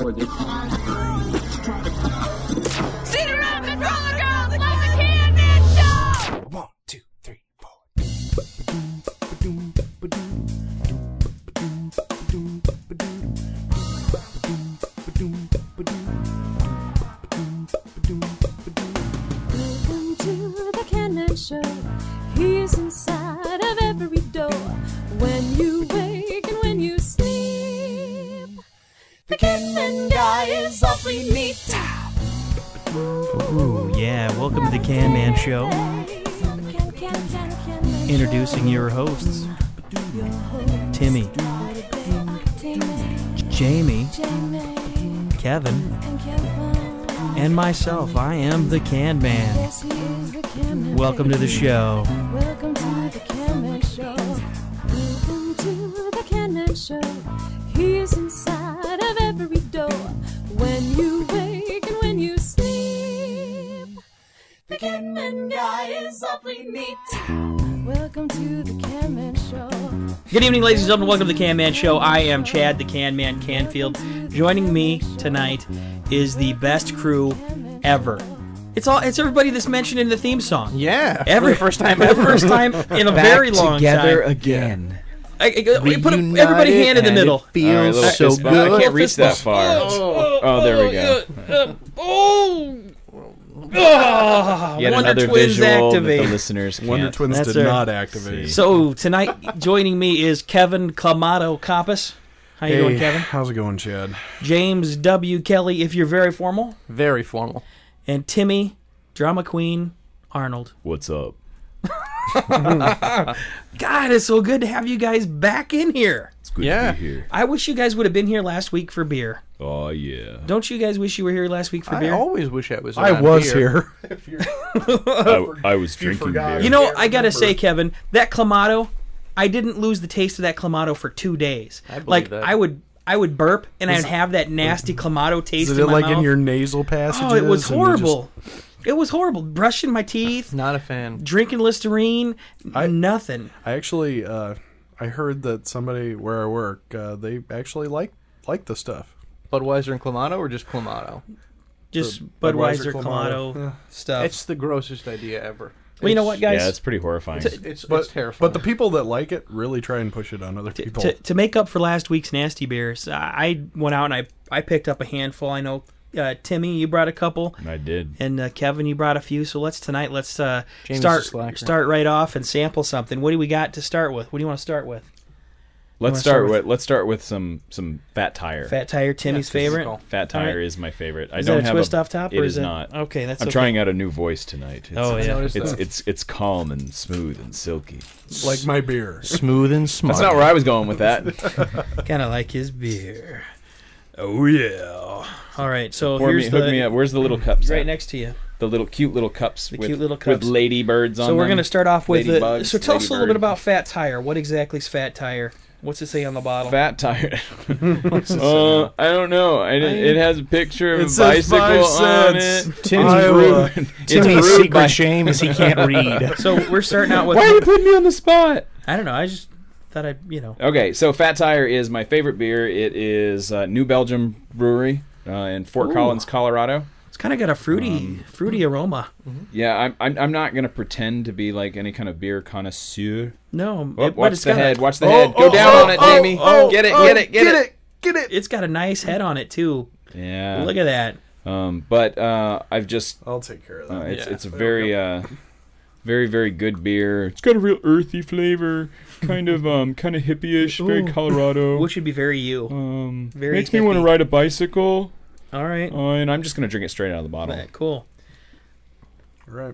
Rock and Roller Girls love the Can Man Show! 1, 2, 3, 4. Welcome to the Can Man Show. He's inside of every door. When you wake and when you sleep, the Can Man guy is awfully neat. Ooh, yeah. Welcome to the Can Man Show. Introducing your hosts, Timmy, Jamie, Kevin, and myself. I am the Can Man. Welcome to the show. Welcome to the Can Man Show. Welcome to the Can Man Show. He's inside of every door. When you wake and when you sleep, the Can Man guy is awfully neat. Welcome to the Can Man Show. Good evening, ladies and gentlemen. Welcome to the Can Man Show. I am Chad, the Can Man Canfield. Joining me tonight is the best crew ever. It's everybody that's mentioned in the theme song. Yeah, Every first time for the first time in a very long together time. again. Put everybody hand in the middle. Feels All right, so fist bump. good. I can't reach that far. Oh, there we go. Yet Wonder another Twins visual activate. that the listeners can't. Wonder Twins That's did right. not activate. So tonight, joining me is Kevin Clamato Coppas. How you doing, Kevin? How's it going, Chad? James W. Kelly, if you're very formal, Very formal. and Timmy, drama queen Arnold. What's up? God, it's so good to have you guys back in here. It's good Yeah. to be here. I wish you guys would have been here last week for beer. Oh, yeah. Don't you guys wish you were here last week for I beer? always wish I was. I around was here. here. I was drinking forgot. beer. You know, can't I gotta remember. say, Kevin, that Clamato, I didn't lose the taste of that Clamato for 2 days. I believe Like that. I would burp and I'd have that nasty Clamato taste Is in it my like mouth. in your nasal passages? Oh, it was and you just- horrible. It was horrible. Brushing my teeth, Not a fan. drinking Listerine, nothing. I actually, I heard that somebody where I work, they actually like the stuff. Budweiser and Clamato, or just Clamato? Just The Budweiser, Budweiser, Clamato Clamato. stuff. It's the grossest idea ever. Well, you know what, guys? Yeah, it's pretty horrifying. It's But terrifying. but the people that like it really try and push it on other people. To make up for last week's nasty beers, I went out and I picked up a handful. I know, Timmy, you brought a couple. I did. And Kevin, you brought a few. So let's James is a start slacker. right off and sample something. What do we got to start with? What do you want to start with? Let's start with some Fat Tire. Fat Tire, Timmy's Yeah, favorite. physical. Fat Tire All right. is my favorite. I Is don't that a have twist off top? It or is it not. Okay, that's I'm okay. trying out a new voice tonight. It's, Oh, yeah. It's calm and smooth and silky. like my beer. smooth and smart. That's not where I was going with that. Kind of like his beer. Oh yeah. All right, so Hook here's me up. Where's the little cups? right at? next to you. The cute little cups. The with, cute little cups. with ladybirds on So we're them. going to start off with Ladybugs, so tell us a little bit ladybird. about Fat Tire. What exactly is Fat Tire? What's it say on the bottle? Fat Tire. I don't know. It has a picture of It a says bicycle 5 on cents. it. Tim's Iowa. It's Timmy's brewed secret by- shame is he can't read. So we're starting out with. Why are you putting me on the spot? I don't know. I just thought Okay, so Fat Tire is my favorite beer. It is New Belgium Brewery in Fort Ooh. Collins, Colorado. It's kind of got a fruity aroma. Yeah, I'm not gonna pretend to be like any kind of beer connoisseur. No, Oh, but watch it's the got head. A, Watch the head. Go down on it, Jamie. Get it. Get it. it's got a nice head on it too. Yeah. Look at that. But I've just I'll take care of that. it's a very very, very good beer. It's got a real earthy flavor, kind of hippie-ish, very Colorado. Which would be very you. Very makes me want to hippie. ride a bicycle. All right. And I'm just gonna drink it straight out of the bottle. Cool. Right.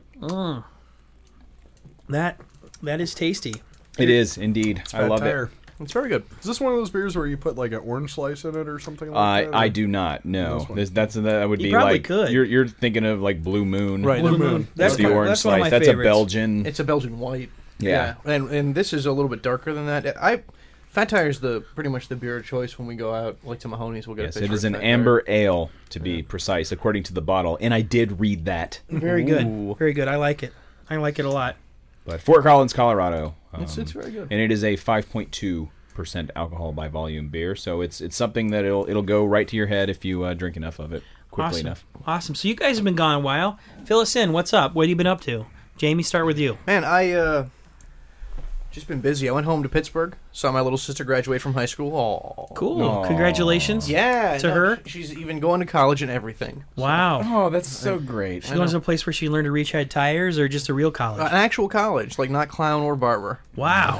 That is tasty. It is indeed. I Fat love Tire. It's very good. Is this one of those beers where you put like an orange slice in it or something like it. that? I do not. No, that would You be probably like could. You're thinking of like Blue Moon. Right. Blue Moon. That's the orange that's one of slice. my That's favorites. a Belgian. It's a Belgian white. Yeah. And this is a little bit darker than that. Fat Tire is pretty much the beer of choice when we go out, like to Mahoney's. We'll get Yes, a it is an Fat Tire. amber ale to be precise, according to the bottle. And I did read that. Very good. Very good. I like it. I like it a lot. But Fort Collins, Colorado. It's very good. And it is a 5.2 5% alcohol by volume beer. So it's something that it'll go right to your head if you drink enough of it quickly enough. Awesome. So you guys have been gone a while. Fill us in. What's up? What have you been up to? Jamie, start with you. Man, I just been busy. I went home to Pittsburgh, saw my little sister graduate from high school. Aww. Cool. Aw. Congratulations. Yeah, To her? She's even going to college and everything. Wow. Oh, that's so great. She goes to a place where she learned to retread tires, or just a real college? An actual college, like not clown or barber. Wow.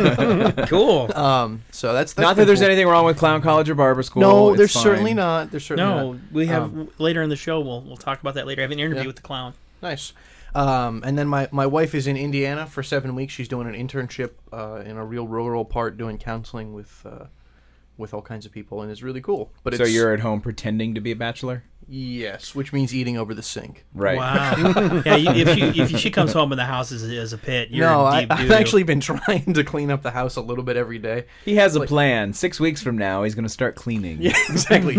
Cool. So that's Not that been there's cool. anything wrong with clown college or barber school. No, It's there's fine. certainly not. There's certainly No, not. we have later in the show. We'll talk about that later. I have an interview Yeah. with the clown. Nice. And then my wife is in Indiana for 7 weeks. She's doing an internship in a real rural part, doing counseling with all kinds of people, and it's really cool. But So it's, you're at home pretending to be a bachelor? yes, which means eating over the sink. Right. Wow. Yeah, if she comes home and the house is a pit, you're No, in deep I've doo-doo. actually been trying to clean up the house a little bit every day. He has a Like- plan. 6 weeks from now, he's going to start cleaning. Yeah, exactly.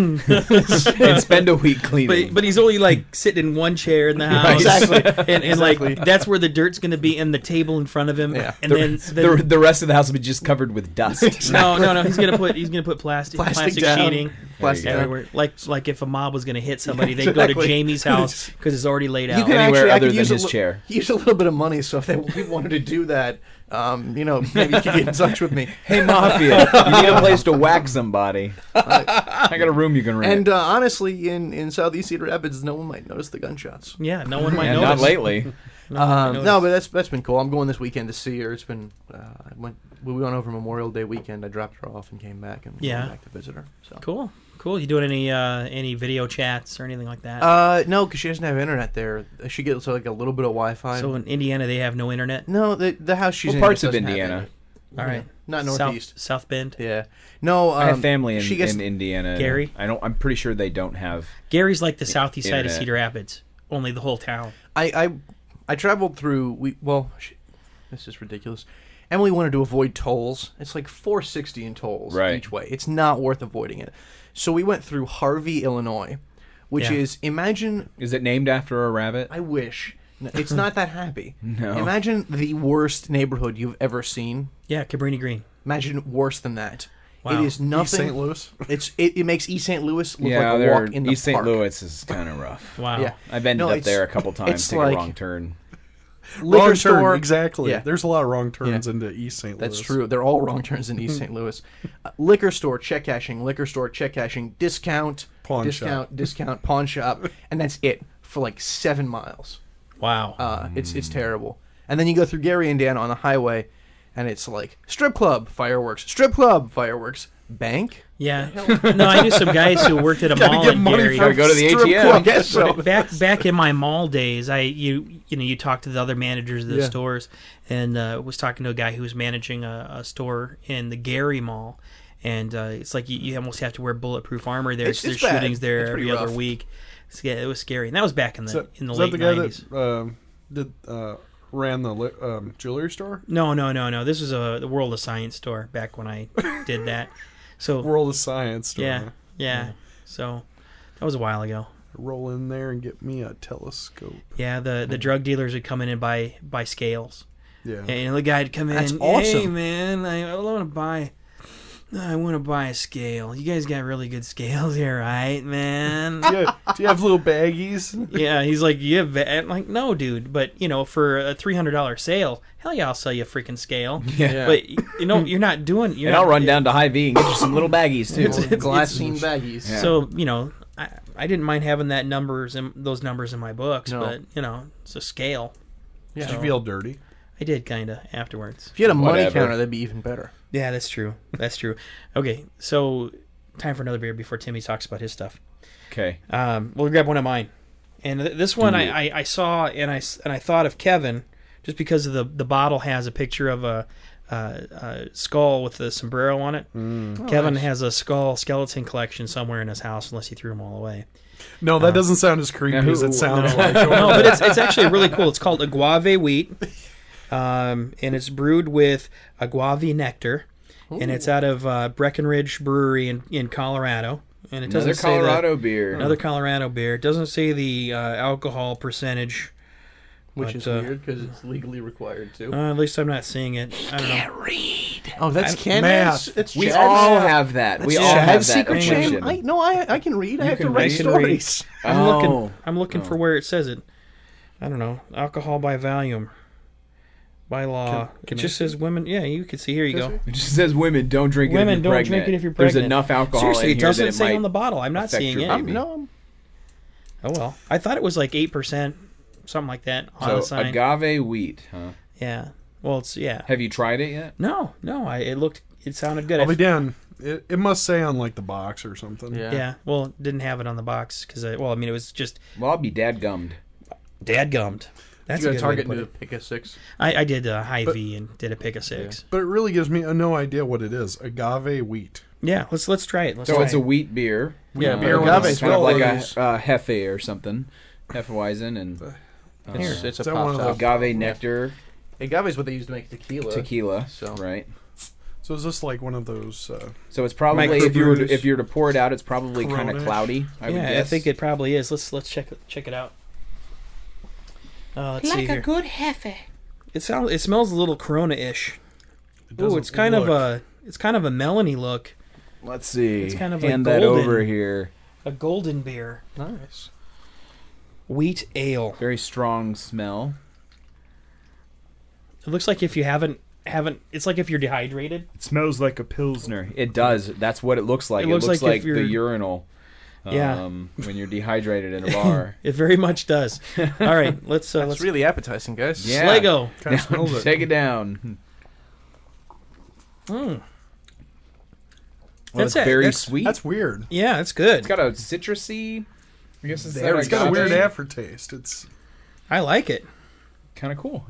And spend a week cleaning. But he's only like sitting in one chair in the house. Exactly. And Exactly. like that's where the dirt's going to be in the table in front of him. Yeah. And the rest of the house will be just covered with dust. no, he's gonna put plastic down. sheeting Plastic There you down. everywhere. Like if a mob was gonna hit somebody, they'd go to Exactly. Jamie's house because it's already laid out. You can Anywhere actually, I other could than use his a li- chair. Use a little bit of money, so if people wanted to do that, maybe you could get in touch with me. Hey, Mafia, you need a place to whack somebody. I got a room you can rent. And honestly, in Southeast Cedar Rapids, no one might notice the gunshots. Yeah, no one might and notice. not lately. No, but that's been cool. I'm going this weekend to see her. It's been we went over Memorial Day weekend. I dropped her off and came back, and Yeah. went back to visit her. So. Cool. You doing any video chats or anything like that? No, because she doesn't have internet there. She gets like a little bit of Wi-Fi. So in Indiana, they have no internet. no, the house she's What in parts of doesn't have Indiana? internet. All right, Not northeast. South Bend. Yeah. No, I have family she gets, in Indiana. Gary? I'm pretty sure they don't have. Gary's like the southeast side of Internet. Cedar Rapids. Only the whole town. I traveled through. This is ridiculous. Emily wanted to avoid tolls. It's like $4.60 in tolls Right. each way. It's not worth avoiding it. So we went through Harvey, Illinois, which Yeah. is imagine. Is it named after a rabbit? I wish. No, it's not that happy. No. Imagine the worst neighborhood you've ever seen. Yeah, Cabrini Green. Imagine worse than that. Wow. It is East nothing. St. Louis. It makes East St. Louis look Yeah, like a walk in the East St. park. Louis is kind of rough. Wow. Yeah. I've ended No, up it's- there a couple times. it's Take like- a wrong turn. Liquor Wrong store. turn, exactly. Yeah. There's a lot of wrong turns Yeah. into East St. Louis. That's true. They're all wrong turns in East St. Louis. Liquor store, check cashing. Liquor store, check cashing. Discount, Pawn discount, pawn shop, and that's it for like 7 miles. Wow. It's terrible. And then you go through Gary, Indiana on the highway, and it's like strip club, fireworks, strip club, fireworks, bank. Yeah. No, I knew some guys who worked at a Gotta mall get in money Gary. Gotta go to the Strip ATM. club. I guess so. Back in my mall days, you talk to the other managers of the Yeah. stores, and was talking to a guy who was managing a store in the Gary Mall, and it's like you almost have to wear bulletproof armor there. It's There's bad. shootings there It's pretty every other rough. week. It was scary, and that was back in the Is that late the guy 90s. that ran the jewelry store? No. This was the World of Science store back when I did that. So World of Science store. yeah. So that was a while ago. Roll in there and get me a telescope. Yeah, the drug dealers would come in and buy scales. Yeah. And the guy'd come in. That's Hey awesome. man, I want to buy a scale. You guys got really good scales here, right, man? Do you have little baggies? Yeah, he's like, you have. I'm like, no, dude. But for a $300 sale, hell yeah, I'll sell you a freaking scale. Yeah. But you're not doing. You're And not, I'll run down to Hy-Vee and get you some little baggies too. Glassine baggies. Yeah. So I didn't mind having those numbers in my books, No. but it's a scale. Yeah. Did you feel dirty? I did kinda afterwards. If you had a money Whatever. counter, that'd be even better. Yeah, that's true. That's true. Okay, so time for another beer before Timmy talks about his stuff. Okay. We'll grab one of mine, and this one I saw and I thought of Kevin just because of the bottle has a picture of a skull with a sombrero on it. Kevin has a skeleton collection somewhere in his house, unless he threw them all away. No, that doesn't sound as creepy Now as it sounds no. like. No, but it's actually really cool. It's called agave wheat, and it's brewed with agave nectar, and it's out of Breckenridge Brewery in Colorado. And it doesn't Another say Colorado beer. another Colorado beer. It doesn't say the alcohol percentage Which But, is weird because it's legally required to. At least I'm not seeing it. I don't know. Oh, that's Ken. math. It's We Chad's- all have that. We That's all have Chad's that secret shame. affliction. I can read. I have to can write read. stories. I'm looking for where it says it. I don't know. Alcohol by volume. By law. Can it I just see? says women. Yeah, you can see. Here you go. It just says women don't drink it if Women you're don't pregnant. drink it if you're pregnant. There's enough alcohol Seriously, in it here doesn't that it say might on the bottle. I'm not affect seeing your it. baby. No, Oh well. I thought it was like 8%, something like that on the So sign. agave wheat, huh? Yeah. Well, it's Have you tried it yet? No. It sounded good. I'll be down. It must say on like the box or something. Yeah. Well, it didn't have it on the box because it was just Well, I'll be dadgummed. dadgummed. That's you a got good to way to target put to it. pick a 6. I did a high V and did a pick of 6. But it really gives me no idea what it is. Agave wheat. Yeah. Let's try it. So it's a wheat beer. Yeah, beer It's with kind a of swirl like is- a Hefe or something. Hefeweizen and It's a Is that one pop of top. agave nectar Agave is what they use to make tequila. tequila. So- Right. So is this like one of those? So it's probably Microbrews. if you were to pour it out, it's probably kind of Corona-ish. cloudy. I would Yeah, guess. I think it probably is. Let's check it out. Let's see here. good hefe. It smells a little Corona-ish. It Ooh, doesn't it's kind of look- a melony look. Let's see. It's kind of Hand like that golden. over here. A golden beer. Nice. Wheat ale. Very strong smell. It looks like if you haven't it's like if you're dehydrated. It smells like a pilsner. It does. That's what it looks like. It It looks looks like like if you're- the urinal. Yeah. When you're dehydrated in a bar. It very much does. All right, let's That's really appetizing, guys. Yeah. Slego. Kind of smells it. Take it down. Well, That's it's it. very That's- sweet. That's weird. Yeah, it's good. It's got a citrusy. I guess it's It's got a weird aftertaste. It's I like it. Kind of cool.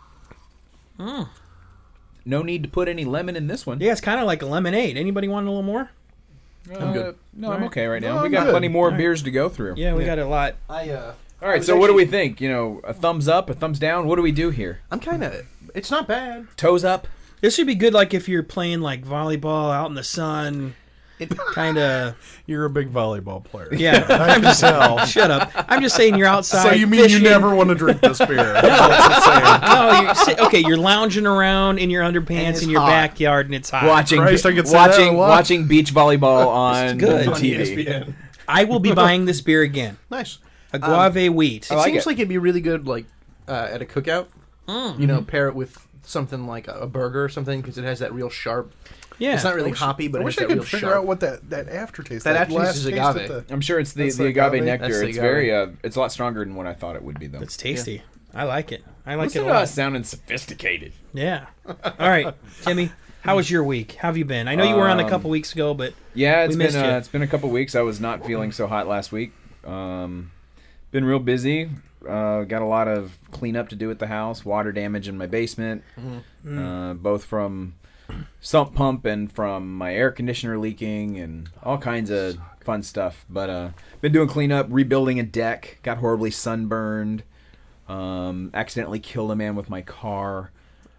No need to put any lemon in this one. Yeah, it's kind of like a lemonade. Anybody want a little more? I'm good. No, I'm okay right now. No, We I'm got good. plenty more All right. beers to go through. Yeah, we got a lot. All right, so what do we think? You know, a thumbs up, a thumbs down? What do we do here? I'm kind of. It's not bad. Toes up? This should be good, like if you're playing like volleyball out in the sun. Kind of. you're a big volleyball player. Yeah. I can tell. Shut up. I'm just saying you're outside. So you mean fishing. you never want to drink this beer? That's what I'm saying. No, okay. You're lounging around in your underpants it's in your hot. backyard, and it's hot. Christ, I could say that a lot. watching beach volleyball on good. the On TV. I will be buying this beer again. Nice. Agave wheat. It like seems it. like it'd be really good, like at a cookout. You know, pair it with something like a burger or something because it has that real sharp. Yeah. It's not really hoppy, but I it wish has I that real could figure sharp. out what that aftertaste. That aftertaste last is taste agave. at the- I'm sure it's the That's agave, agave? nectar. That's the It's agave. very it's a lot stronger than what I thought it would be though. It's tasty. I like it. I like Listen it to a lot. us sounding sophisticated. Yeah. All right, Timmy. How was your week? How have you been? I know you were on a couple weeks ago, but Yeah, We missed you. it's been a couple weeks. I was not feeling so hot last week. Been real busy. Got a lot of cleanup to do at the house. Water damage in my basement, both from sump pump and from my air conditioner leaking and all kinds of fun stuff. But been doing cleanup, rebuilding a deck. Got horribly sunburned. Accidentally killed a man with my car.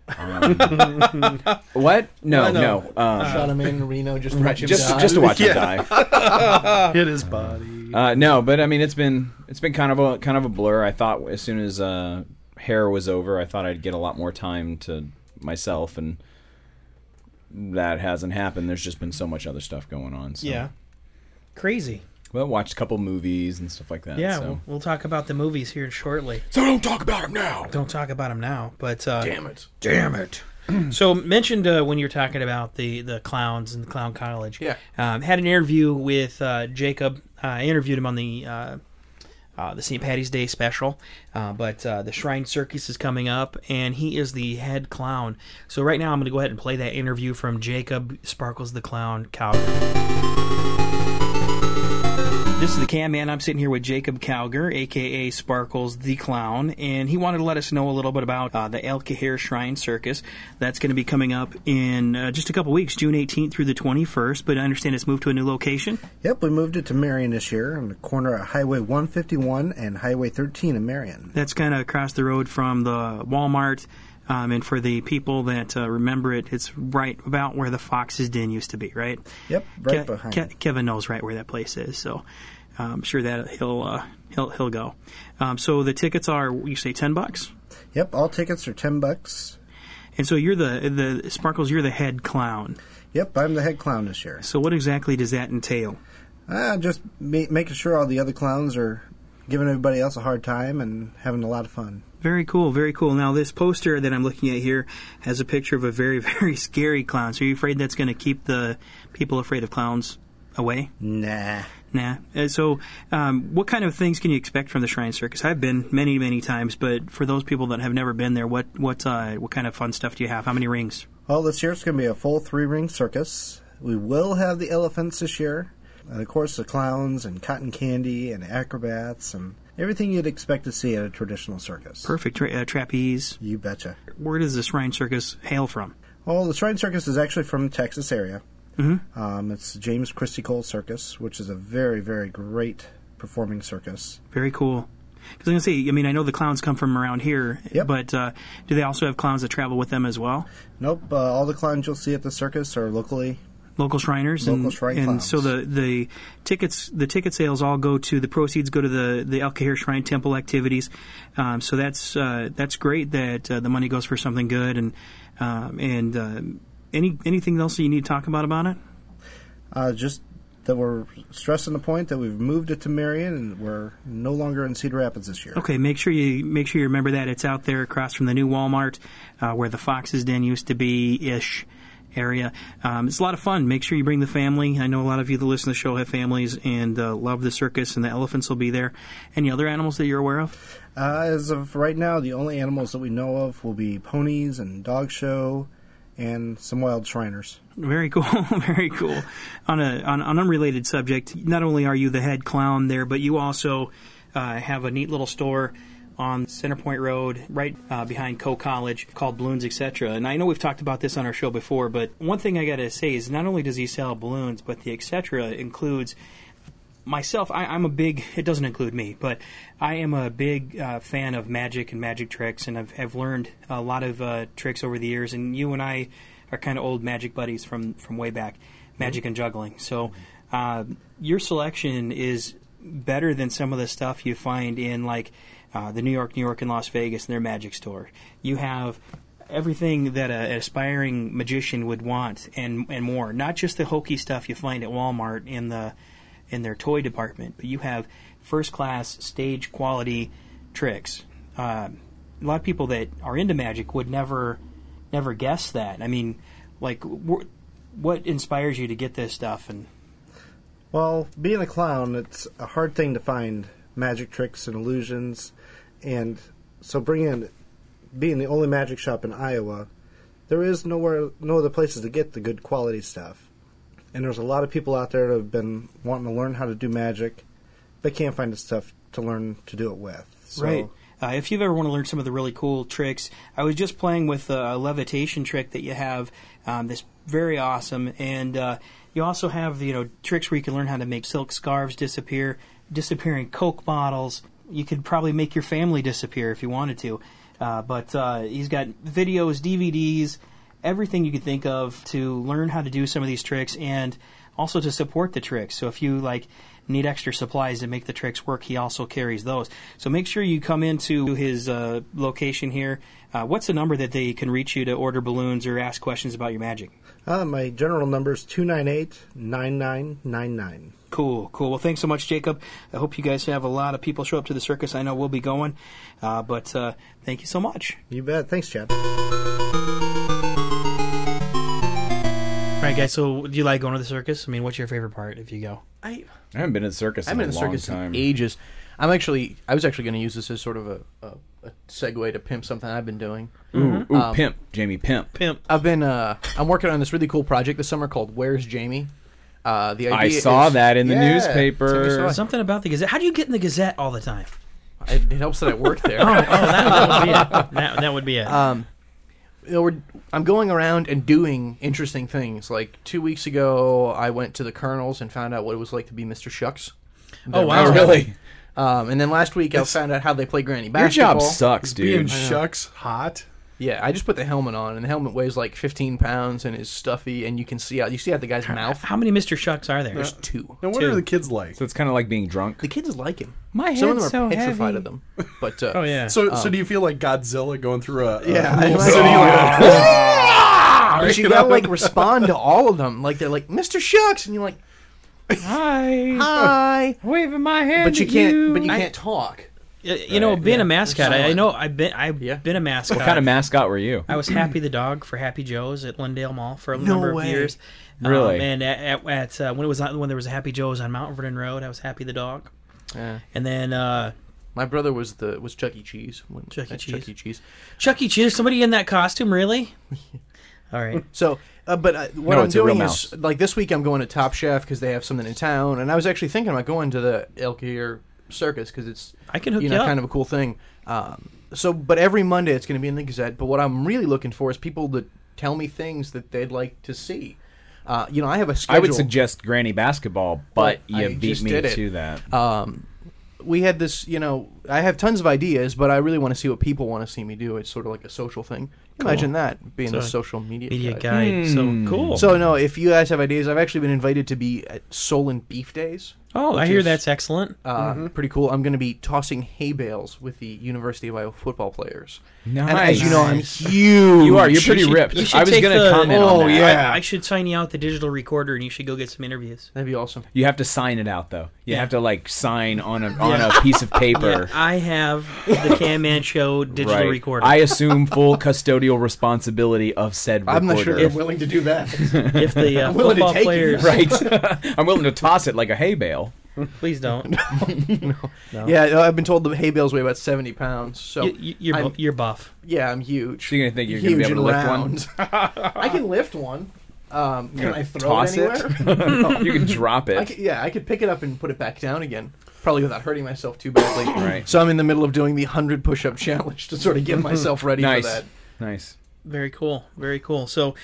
What? No. Shot him in Reno just to watch him die. Just to watch him die. hit his body. No, but I mean it's been kind of a blur. I thought as soon as hair was over, I thought I'd get a lot more time to myself, and that hasn't happened. There's just been so much other stuff going on. So. yeah, crazy. Well, watched a couple movies and stuff like that. Yeah, So. we'll talk about the movies here shortly. So don't talk about him now. Don't talk about them now, but Damn it. damn it. So mentioned when you were talking about the clowns and the clown college. Yeah. Had an interview with Jacob. I interviewed him on the St. Patty's Day special, but the Shrine Circus is coming up, and he is the head clown. So right now I'm going to go ahead and play that interview from Jacob Sparkles the Clown Cowger. This is the Can Man. I'm sitting here with Jacob Cowger, a.k.a. Sparkles the Clown, and he wanted to let us know a little bit about the El Cajere Shrine Circus. That's going to be coming up in just a couple weeks, June 18th through the 21st, but I understand it's moved to a new location. Yep, we moved it to Marion this year on the corner of Highway 151 and Highway 13 in Marion. That's kind of across the road from the Walmart And for the people that remember it, it's right about where the Fox's Den used to be, right? Yep, right behind. Kevin knows right where that place is, so I'm sure that he'll go. So the tickets are, you say, $10? Yep, all tickets are $10. And so you're the Sparkles, you're the head clown. Yep, I'm the head clown this year. So what exactly does that entail? Just making sure all the other clowns are giving everybody else a hard time and having a lot of fun. Very cool, very cool. Now, this poster that I'm looking at here has a picture of a very, very scary clown. So are you afraid that's going to keep the people afraid of clowns away? Nah. So what kind of things can you expect from the Shrine Circus? I've been many, many times, but for those people that have never been there, what kind of fun stuff do you have? How many rings? Well, this year it's going to be a full 3-ring circus. We will have the elephants this year. And, of course, the clowns and cotton candy and acrobats and everything you'd expect to see at a traditional circus. Perfect. Trapeze. You betcha. Where does the Shrine Circus hail from? Well, the Shrine Circus is actually from the Texas area. Mm-hmm. It's James Christie Cole Circus, which is a very, very great performing circus. Very cool. Because I'm going to say, I mean, I know the clowns come from around here, Yep. but do they also have clowns that travel with them as well? Nope, all the clowns you'll see at the circus are Local Shriners, Local Shrine and clowns. so the ticket sales all go to the proceeds go to the El Cajer Shrine Temple activities. So that's great that the money goes for something good. And anything else that you need to talk about it? Just that we're stressing the point that we've moved it to Marion and we're no longer in Cedar Rapids this year. Okay, make sure you remember that it's out there across from the new Walmart, where the Fox's Den used to be area. It's a lot of fun. Make sure you bring the family. I know a lot of you that listen to the show have families and love the circus, and the elephants will be there. Any other animals that you're aware of? As of right now, the only animals that we know of will be ponies and dog show and some wild Shriners. Very cool, very cool. On an unrelated subject, not only are you the head clown there, but you also have a neat little store on Centerpoint Road, right behind Coe College, called Balloons, Etc. And I know we've talked about this on our show before, but one thing I got to say is not only does he sell balloons, but the Etc. includes myself. I'm a big, it doesn't include me, but I am a big fan of magic and magic tricks, and I've learned a lot of tricks over the years, and you and I are kind of old magic buddies from way back, magic and juggling. So your selection is better than some of the stuff you find in like the New York, and Las Vegas in their magic store. You have everything that an aspiring magician would want and more. Not just the hokey stuff you find at Walmart in their toy department, but you have first-class stage quality tricks. A lot of people that are into magic would never guess that. I mean, like, what inspires you to get this stuff? And Well, being a clown, it's a hard thing to find magic tricks and illusions, and so being the only magic shop in Iowa, there is no other places to get the good quality stuff. And there's a lot of people out there that have been wanting to learn how to do magic. They can't find the stuff to learn to do it with. So, right. If you've ever want to learn some of the really cool tricks, I was just playing with a levitation trick that you have that's very awesome. And you also have tricks where you can learn how to make silk scarves disappear, disappearing Coke bottles. You could probably make your family disappear if you wanted to. But he's got videos, DVDs, everything you could think of to learn how to do some of these tricks and also to support the tricks. So if you need extra supplies to make the tricks work, he also carries those. So make sure you come into his location here. What's the number that they can reach you to order balloons or ask questions about your magic? my general number is 298-9999. Cool. Well, thanks so much, Jacob. I hope you guys have a lot of people show up to the circus. I know we'll be going. But thank you so much. You bet. Thanks, Chad. All right, guys, so do you like going to the circus? I mean, what's your favorite part if you go? I haven't been in the circus in a long time. In ages. I was actually going to use this as sort of a segue to pimp something I've been doing. Ooh, pimp, Jamie, pimp. I've been I'm working on this really cool project this summer called Where's Jamie? The idea I saw that in the Yeah. newspaper. Something about the Gazette. How do you get in the Gazette all the time? It helps that I work there. That would be it. I'm going around and doing interesting things. Like 2 weeks ago, I went to the Colonels and found out what it was like to be Mr. Shucks. Oh, wow. Oh, really? And then last week, I found out how they play granny Your basketball. job sucks, dude. Being shucks hot. Yeah, I just put the helmet on, and the helmet weighs like 15 pounds and is stuffy, and you can see out the guy's mouth. How many Mr. Shucks are there? There's 2. Now, what Two. are the kids like? So it's kind of like being drunk. The kids like him. My Some of them head's are so petrified heavy. of them. But Oh yeah. So do you feel like Godzilla going through a Yeah, little I- city? but you gotta like respond to all of them. Like they're like Mr. Shucks, and you're like, Hi. hi. Waving my hand. But you can't talk. You know, Right, being yeah. a mascot, They're I know silent. I've Yeah. been a mascot. What kind of mascot were you? I was Happy the dog for Happy Joe's at Lindale Mall for a No number of way. years. Really? And at when there was a Happy Joe's on Mount Vernon Road, I was Happy the dog. Yeah. And then My brother was Chuck E. Cheese. Chuck E. at Cheese. Chuck E. Cheese. Chuck E. Cheese. There's somebody in that costume, really? All right. So, what No, I'm it's a real doing mouse. is like this week I'm going to Top Chef because they have something in town, and I was actually thinking about going to the Elk Ear Circus because it's I can hook you up. kind of a cool thing. But every Monday it's going to be in the Gazette. But what I'm really looking for is people that tell me things that they'd like to see. I have a schedule. I would suggest Granny Basketball, but I you beat just me did it. to that. We had this, I have tons of ideas, but I really want to see what people want to see me do. It's sort of like a social thing. Imagine that, being So, a social media Media guy. guide. So cool. So, no, if you guys have ideas, I've actually been invited to be at Solent Beef Days. I which hear is, that's excellent. Pretty cool. I'm going to be tossing hay bales with the University of Iowa football players. Nice. And as you know, I'm huge. You are. You're pretty ripped. You should I was take going to the- comment on that. I should sign you out the digital recorder, and you should go get some interviews. That'd be awesome. You have to sign it out, though. You Yeah. have to, like, sign on a piece of paper. I have the Can Man Show digital Right. recorder. I assume full custodial responsibility of said recorder. I'm not sure I'm willing to do that. if the I'm willing to football take it. players, Right. I'm willing to toss it like a hay bale. please don't. Yeah, I've been told the hay bales weigh about 70 pounds. So You're buff. yeah, I'm huge. So you're gonna think you're gonna be Huge able to and lift one? round. I can lift one. Can I throw Toss it anywhere? You can drop it. I could pick it up and put it back down again. Probably without hurting myself too badly. Right. So I'm in the middle of doing the 100 push-up challenge to sort of get myself ready Nice. for that. Nice. Very cool. Very cool. So,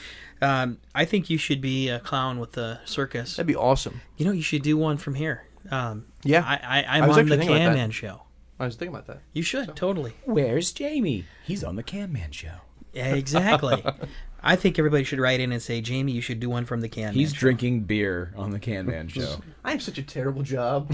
I think you should be a clown with the circus. That'd be awesome. You know, you should do one from here. Yeah. I'm I was on actually the thinking about Can that. Man Show. I was thinking about that. You should totally. Where's Jamie? He's on the Can Man Show. Yeah, exactly. I think everybody should write in and say, Jamie, you should do one from the Can He's Man Show. drinking beer on the Can Man Show. I have such a terrible job.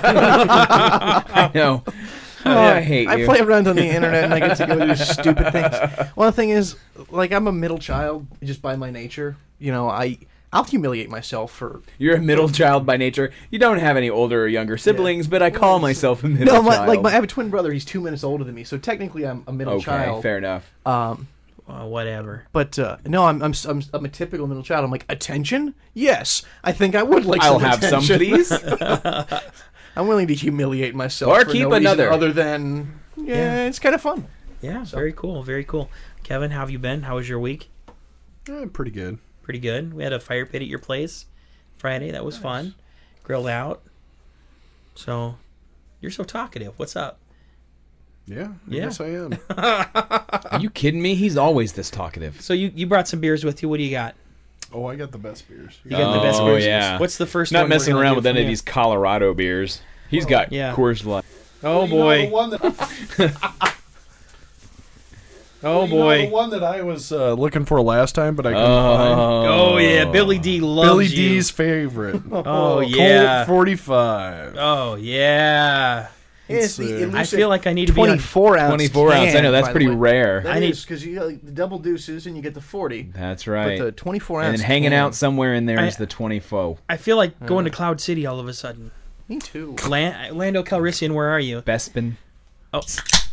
I know. Oh, I hate you. I play around on the internet and I get to go do stupid things. Well, the thing is, like, I'm a middle child just by my nature. I'll humiliate myself for. You're a middle child by nature. You don't have any older or younger siblings, but I call myself a middle No, child. I have a twin brother. He's 2 minutes older than me, so technically I'm a middle Okay, child. fair enough. Whatever. But no, I'm a typical middle child. I'm like, attention? Yes, I think I would like. I'll some have some, attention. please. I'm willing to humiliate myself Or for keep no reason another. other than it's kind of fun. Yeah, very cool. Very cool. Kevin, how have you been? How was your week? Pretty good. Pretty good. We had a fire pit at your place Friday. That was fun. Grilled out. So, you're so talkative. What's up? Yeah, I Yeah. guess I am. Are you kidding me? He's always this talkative. So you brought some beers with you. What do you got? Oh, I got the best beers. You got the best Oh, beers. yeah. What's the first Not one? messing we're gonna around do with from any of you? these Colorado beers. He's got yeah. Coors Light. Oh, You know, boy. the one that, Oh, you know, boy. the one that I was looking for last time, but I couldn't find. Oh, yeah. Billy D loves Billy you. D's favorite. Oh, yeah. Colt 45. Oh, yeah. It's the I elusive I feel like I need to be on... 24 ounce. 24 ounce. I know, that's by the pretty way. rare. That I need- is, because you get the double deuces and you get the 40. That's right. But the 24 ounce. And then hanging can. out somewhere in there is I- the 24. I feel like going to Cloud City all of a sudden. Me too. Lando Calrissian, where are you? Bespin Oh,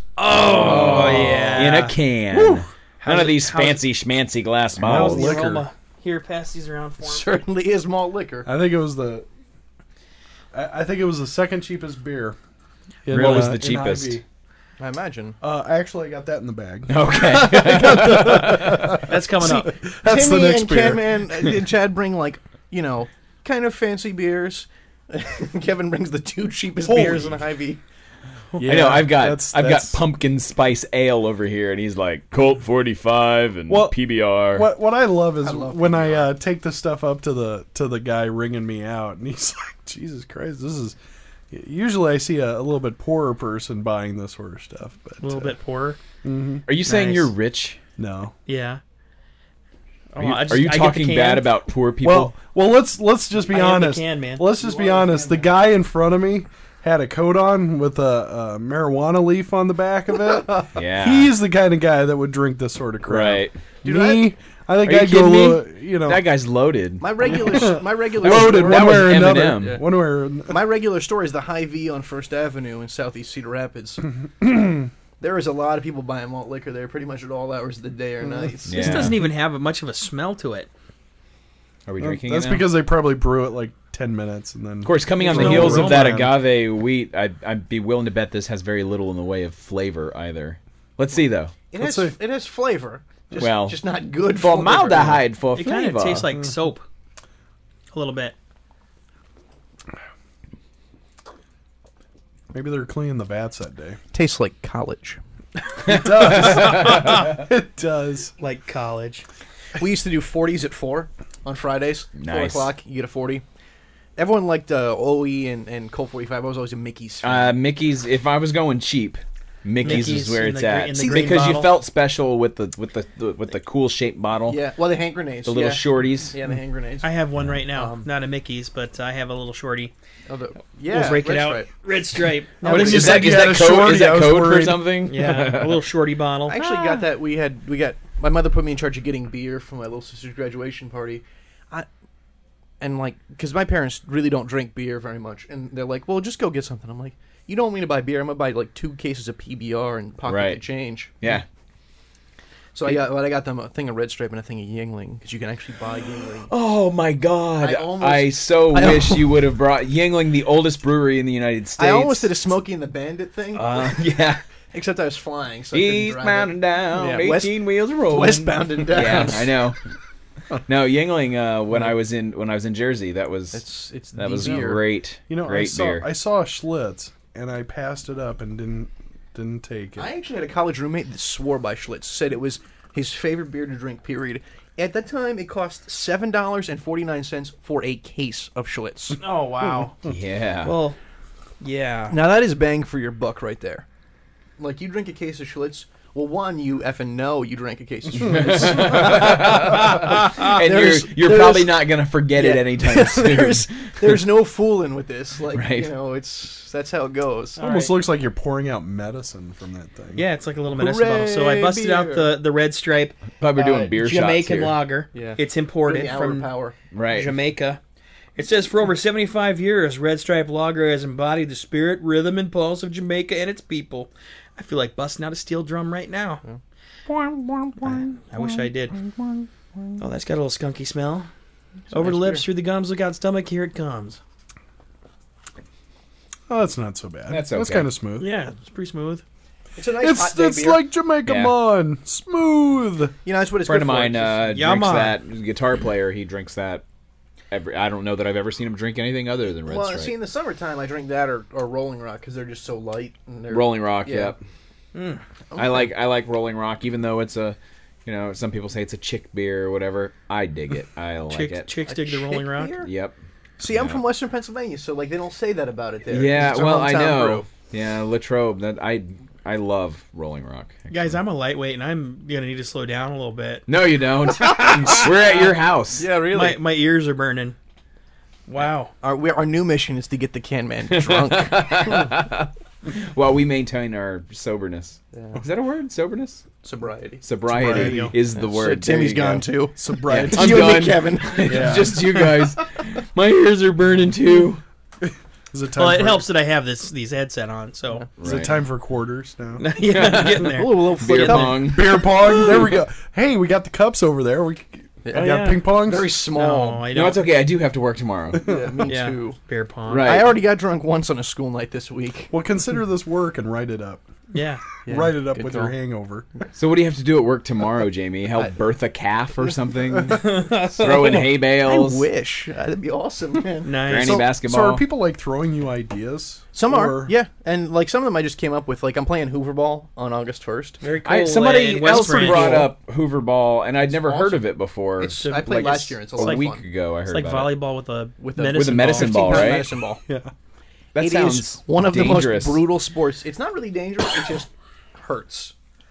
yeah. in a can. None of these fancy schmancy glass How's bottles. the liquor. aroma? Here, pass these around for him. Certainly is malt liquor. I think it was the. I think it was the second cheapest beer. What was the cheapest? Hy-Vee. I imagine. Actually, I got that in the bag. Okay. That's coming up. That's Timmy the next and beer. Catman and Chad bring kind of fancy beers. Kevin brings the 2 cheapest Holy. beers in a Hy-Vee. Yeah, I know. I've got that's- pumpkin spice ale over here, and he's like Colt 45 and Well, PBR. What I love is love when I take the stuff up to the guy ringing me out, and he's like, "Jesus Christ, this is." Usually, I see a little bit poorer person buying this sort of stuff, but A little bit poorer. Are you saying Nice. you're rich? No. Yeah. Are you talking bad about poor people? Well, let's just be I am the honest. can man. Let's just be honest. The guy in front of me had a coat on with a marijuana leaf on the back of it. yeah. He's the kind of guy that would drink this sort of crap. Right. Dude, Me, I think Are you I'd go a kidding me? little, That guy's loaded. My regular loaded store- That one way was or another. Eminem. Yeah. One way or another. My regular store is the Hy-Vee on First Avenue in Southeast Cedar Rapids. There is a lot of people buying malt liquor there pretty much at all hours of the day or nights. Yeah. This doesn't even have much of a smell to it. Are we drinking That's it now? because they probably brew it like 10 minutes and then. Of course, coming on the There's no heels of that aroma. agave wheat, I'd be willing to bet this has very little in the way of flavor either. Let's see, though. It Let's has see. it has flavor. Just, Well, just not good flavor. Formaldehyde for It kind flavor. of tastes like soap. A little bit. Maybe they're cleaning the vats that day. Tastes like college. It does. It does. Like college. We used to do 40s at 4 on Fridays. 4 Nice. o'clock, you get a 40. Everyone liked OE and Colt 45. I was always a Mickey's fan. Mickey's. If I was going cheap, Mickey's Mickey's is where in it's the at. green- in the green Because you bottle. felt special with the cool shaped bottle. Yeah, well, the hand grenades. The little yeah. shorties. Yeah, the hand grenades. I have one right now. Not a Mickey's, but I have a little shorty. Yeah, We'll break it Red out. Stripe. Red Stripe. When Is you that said you had a code? shorty, Is that I was code for worried. something? Yeah, a little shorty bottle. I actually got that. We got my mother put me in charge of getting beer for my little sister's graduation party. Because my parents really don't drink beer very much, and they're like, "Well, just go get something." I'm like, "You don't want me to buy beer? I'm gonna buy like 2 cases of PBR and pocket Right. the change." Yeah. So I got them a thing of Red Stripe and a thing of Yingling because you can actually buy Yingling. Oh my God! I so wish you would have brought Yingling, the oldest brewery in the United States. I almost did a Smokey and the Bandit thing, Yeah. except I was flying. So I couldn't drive Eastbound it. and down, Yeah, 18 wheels rolling. westbound and down. Yeah, I know. No, Yingling. When I was in Jersey, that was It's that the was beer. great. You know, great beer. I saw a Schlitz and I passed it up and didn't take it. I actually had a college roommate that swore by Schlitz. Said it was his favorite beer to drink. Period. At that time, it cost $7.49 for a case of Schlitz. Oh, wow. yeah. Well, yeah. Now that is bang for your buck right there. Like you drink a case of Schlitz. Well, one, you effing know you drank a case of Schlitz. and there's- you're there's- probably not gonna forget it Yeah. anytime soon. there's no fooling with this. Like Right. that's how it goes. It almost looks like you're pouring out medicine from that thing. Yeah, it's like a little medicine bottle. So I busted out the Red Stripe Probably doing beer shots Jamaican here. lager. Yeah. It's For imported the hour from power. Right. Jamaica. It says for over 75 years, Red Stripe Lager has embodied the spirit, rhythm, and pulse of Jamaica and its people. I feel like busting out a steel drum right now. I wish I did. Oh, that's got a little skunky smell. Over the nice lips, beer. through the gums, look out stomach, here it comes. Oh, that's not so bad. That's That's okay. kind of smooth. Yeah, it's pretty smooth. It's a nice hot day It's beer. like Jamaica Yeah. Mon. Smooth. You know, that's what it's A friend good of for. mine It's Yeah, drinks man. that. Guitar player. He drinks that. I don't know that I've ever seen him drink anything other than Red well, Stripe. see, in the summertime, I drink that or Rolling Rock because they're just so light. And they're, Rolling Rock. Yeah. Yep. I like Rolling Rock, even though it's a, some people say it's a chick beer or whatever. I dig it. I like it. Chicks A dig the Rolling chick Rock. beer? Yep. See, I'm Yeah. from Western Pennsylvania, so like they don't say that about it there. Yeah. It's our Well, I hometown know. brew. Yeah, Latrobe. That I love Rolling Rock. actually. Guys, I'm a lightweight, and I'm going to need to slow down a little bit. No, you don't. We're at your house. Yeah, really. My ears are burning. Wow. Our new mission is to get the can man drunk. Well, we maintain our soberness. Yeah. Is that a word? Soberness? Sobriety. Sobriety Sobriety. is the word. So Timmy's There you gone go. too. Sobriety. Yeah. I'm you and done. me, Kevin. Yeah. Just you guys. My ears are burning too. Is it time Well, it for, helps that I have these headset on, so Is it time for quarters now? yeah, I'm getting there. A little Beer flip up. pong. Beer pong. There we go. Hey, we got the cups over there. We got yeah. ping pongs. Very small. No, I No, don't. it's okay. I do have to work tomorrow. Yeah, me Yeah, too. beer pong. Right. I already got drunk once on a school night this week. Well, consider this work and write it up. Yeah. Write it up good with call. your hangover. So what do you have to do at work tomorrow, Jamie? Help birth a calf or something? Throw in hay I bales? wish. That'd be awesome, man. Nice. Granny So basketball? are people like throwing you ideas? Some are, Or- yeah. And like some of them I just came up with. Like I'm playing Hoover Ball on August 1st. Very cool. Somebody in West else Branch. brought up Hoover Ball, and I'd never heard awesome. of it before. It's, I played like last year. It's a lot a of week fun. ago. I heard It's like about it. volleyball with a With a- medicine with a medicine ball, 15-pound right? medicine ball. Yeah. That It sounds is one of dangerous. the most brutal sports. It's not really dangerous. It just hurts.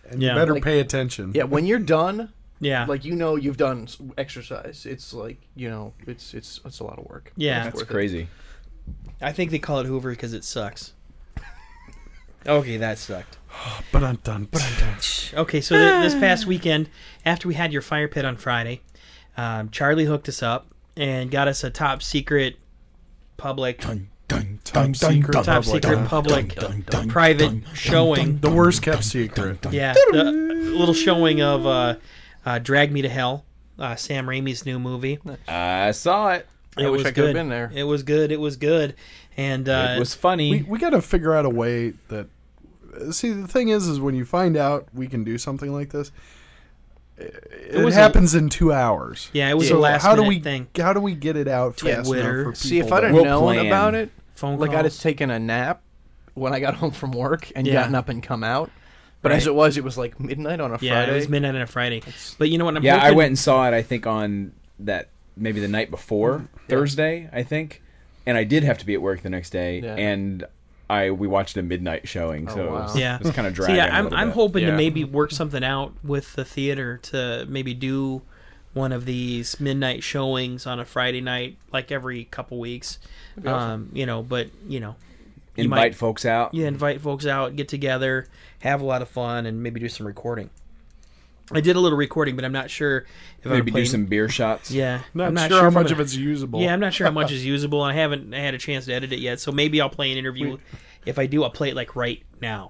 And Yeah. you better Like- pay attention. Yeah, when you're done, Yeah. like you've done exercise. It's like it's a lot of work. Yeah. But it's That's worth it. crazy. I think they call it Hoover because it sucks. Okay, that sucked. But I'm done. Okay, so this past weekend, after we had your fire pit on Friday, Charlie hooked us up and got us a top secret public Top secret. top secret public private showing. The worst kept secret. Yeah, the little showing of Drag Me to Hell, Sam Raimi's new movie. I saw it. I wish I could good. have been there. It was good. It was good, and It was funny. We got to figure out a way that. See, the thing is when you find out we can do something like this, it was happens in 2 hours. yeah, it was So a last how do minute we thing. how do we get it out fast Twitter. enough for See, if people I'd have to- We'll known plan. about it, Phone like calls. I'd have taken a nap when I got home from work and Yeah. gotten up and come out. But as Right. it was like midnight on a Yeah, Friday. it was midnight on a Friday. But you know what? I'm Yeah, I hoping- went and saw it. I think on that maybe the night before Thursday. I think, and I did have to be at work the next day, Yeah. and we watched a midnight showing. So wow. it was, Yeah. it was kind of So dragging. yeah, a little I'm bit. hoping to Yeah. maybe work something out with the theater to maybe do one of these midnight showings on a Friday night, like every couple weeks. You know, but you know, you invite might folks out. invite folks out, get together, have a lot of fun, and maybe do some recording. I did a little recording, but I'm not sure if Maybe I'm do playing. some beer shots. Yeah, Not, I'm not sure how if I'm much gonna- of it's usable. Yeah, I'm not sure how much is usable. I haven't had a chance to edit it yet, so maybe I'll play an interview. If I do, I'll play it like right now.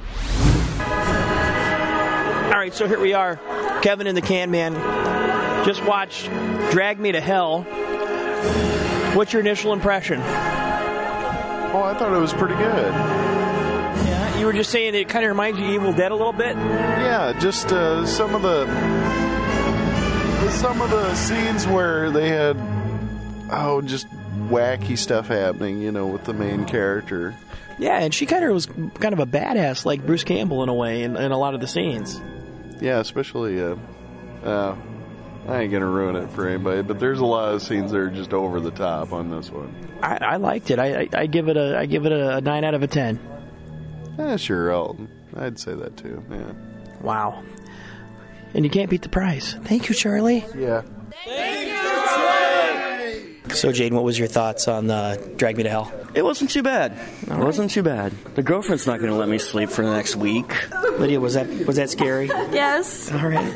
All right, so here we are. Kevin and the Can Man just watched Drag Me to Hell. What's your initial impression? Oh, I thought it was pretty good. Yeah, you were just saying it kind of reminds you of Evil Dead a little bit. Yeah, just some of the scenes where they had just wacky stuff happening, with the main character. Yeah, and she kind of was kind of a badass like Bruce Campbell in a way in a lot of the scenes. Yeah, especially I ain't gonna ruin it for anybody, but there's a lot of scenes that are just over the top on this one. I liked it. I give it a 9 out of a 10. Sure, I'd say that too. Yeah. Wow. And you can't beat the price. Thank you, Charlie. Yeah. So, Jaden, what was your thoughts on Drag Me to Hell? It wasn't too bad. It wasn't too bad. The girlfriend's not going to let me sleep for the next week. Lydia, was that scary? Yes. All right.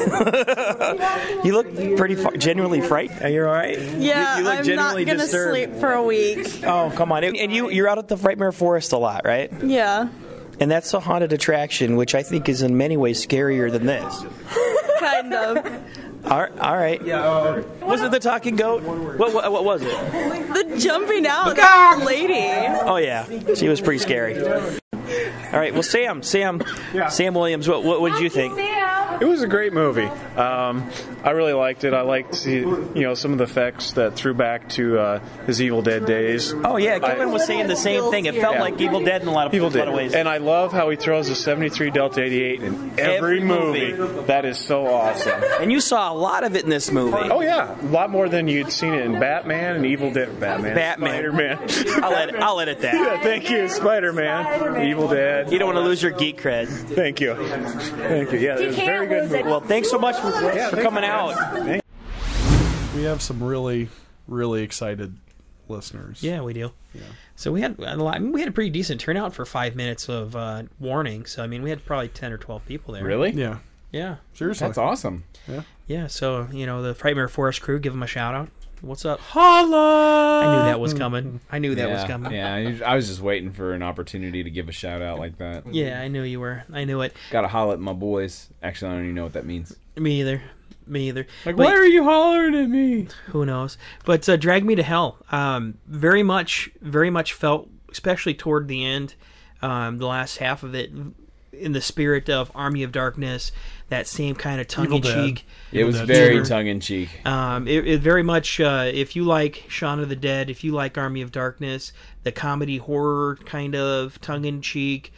You look pretty genuinely frightened. Are you all right? Yeah, you look I'm not genuinely gonna disturbed. sleep for a week. Oh, come on. And you're out at the Frightmare Forest a lot, right? Yeah, And that's a haunted attraction, which I think is in many ways scarier than this. kind of. All right. Was it the talking goat? What was it? The jumping out, that lady. Oh yeah, she was pretty scary. All right, well, Sam Williams, what did you think? It was a great movie. I really liked it. I liked some of the effects that threw back to his Evil Dead days. Oh yeah, Kevin was saying the same thing. It felt like Evil Dead in a lot of ways. And I love how he throws a 73 Delta 88 in every movie. That is so awesome. And you saw a lot of it in this movie. Oh yeah, a lot more than you'd seen it in Batman and Evil Dead. Spider-Man. I'll edit that. Yeah, thank you, Spider-Man, Evil Dead. You don't want to lose your geek cred. Thank you. Yeah, it was very good movie. Well, thanks so much for coming out. We have some really, really excited listeners. Yeah, we do. Yeah. So we had a lot. I mean, we had a pretty decent turnout for 5 minutes of warning. So I mean, we had probably 10 or 12 people there. Really? Yeah. Yeah. Seriously. That's awesome. Yeah. Yeah. So the Frightmare Forest crew, give them a shout out. What's up? Holla! I knew that was coming. Yeah, I was just waiting for an opportunity to give a shout out like that. Yeah, I knew you were. I knew it. Gotta holla at my boys. Actually, I don't even know what that means. Me either. Like, why are you hollering at me? Who knows? But Drag Me to Hell, very much felt, especially toward the end, the last half of it, in the spirit of Army of Darkness, that same kind of tongue-in-cheek. It was very tongue-in-cheek. It very much, if you like Shaun of the Dead, if you like Army of Darkness, the comedy horror kind of tongue-in-cheek.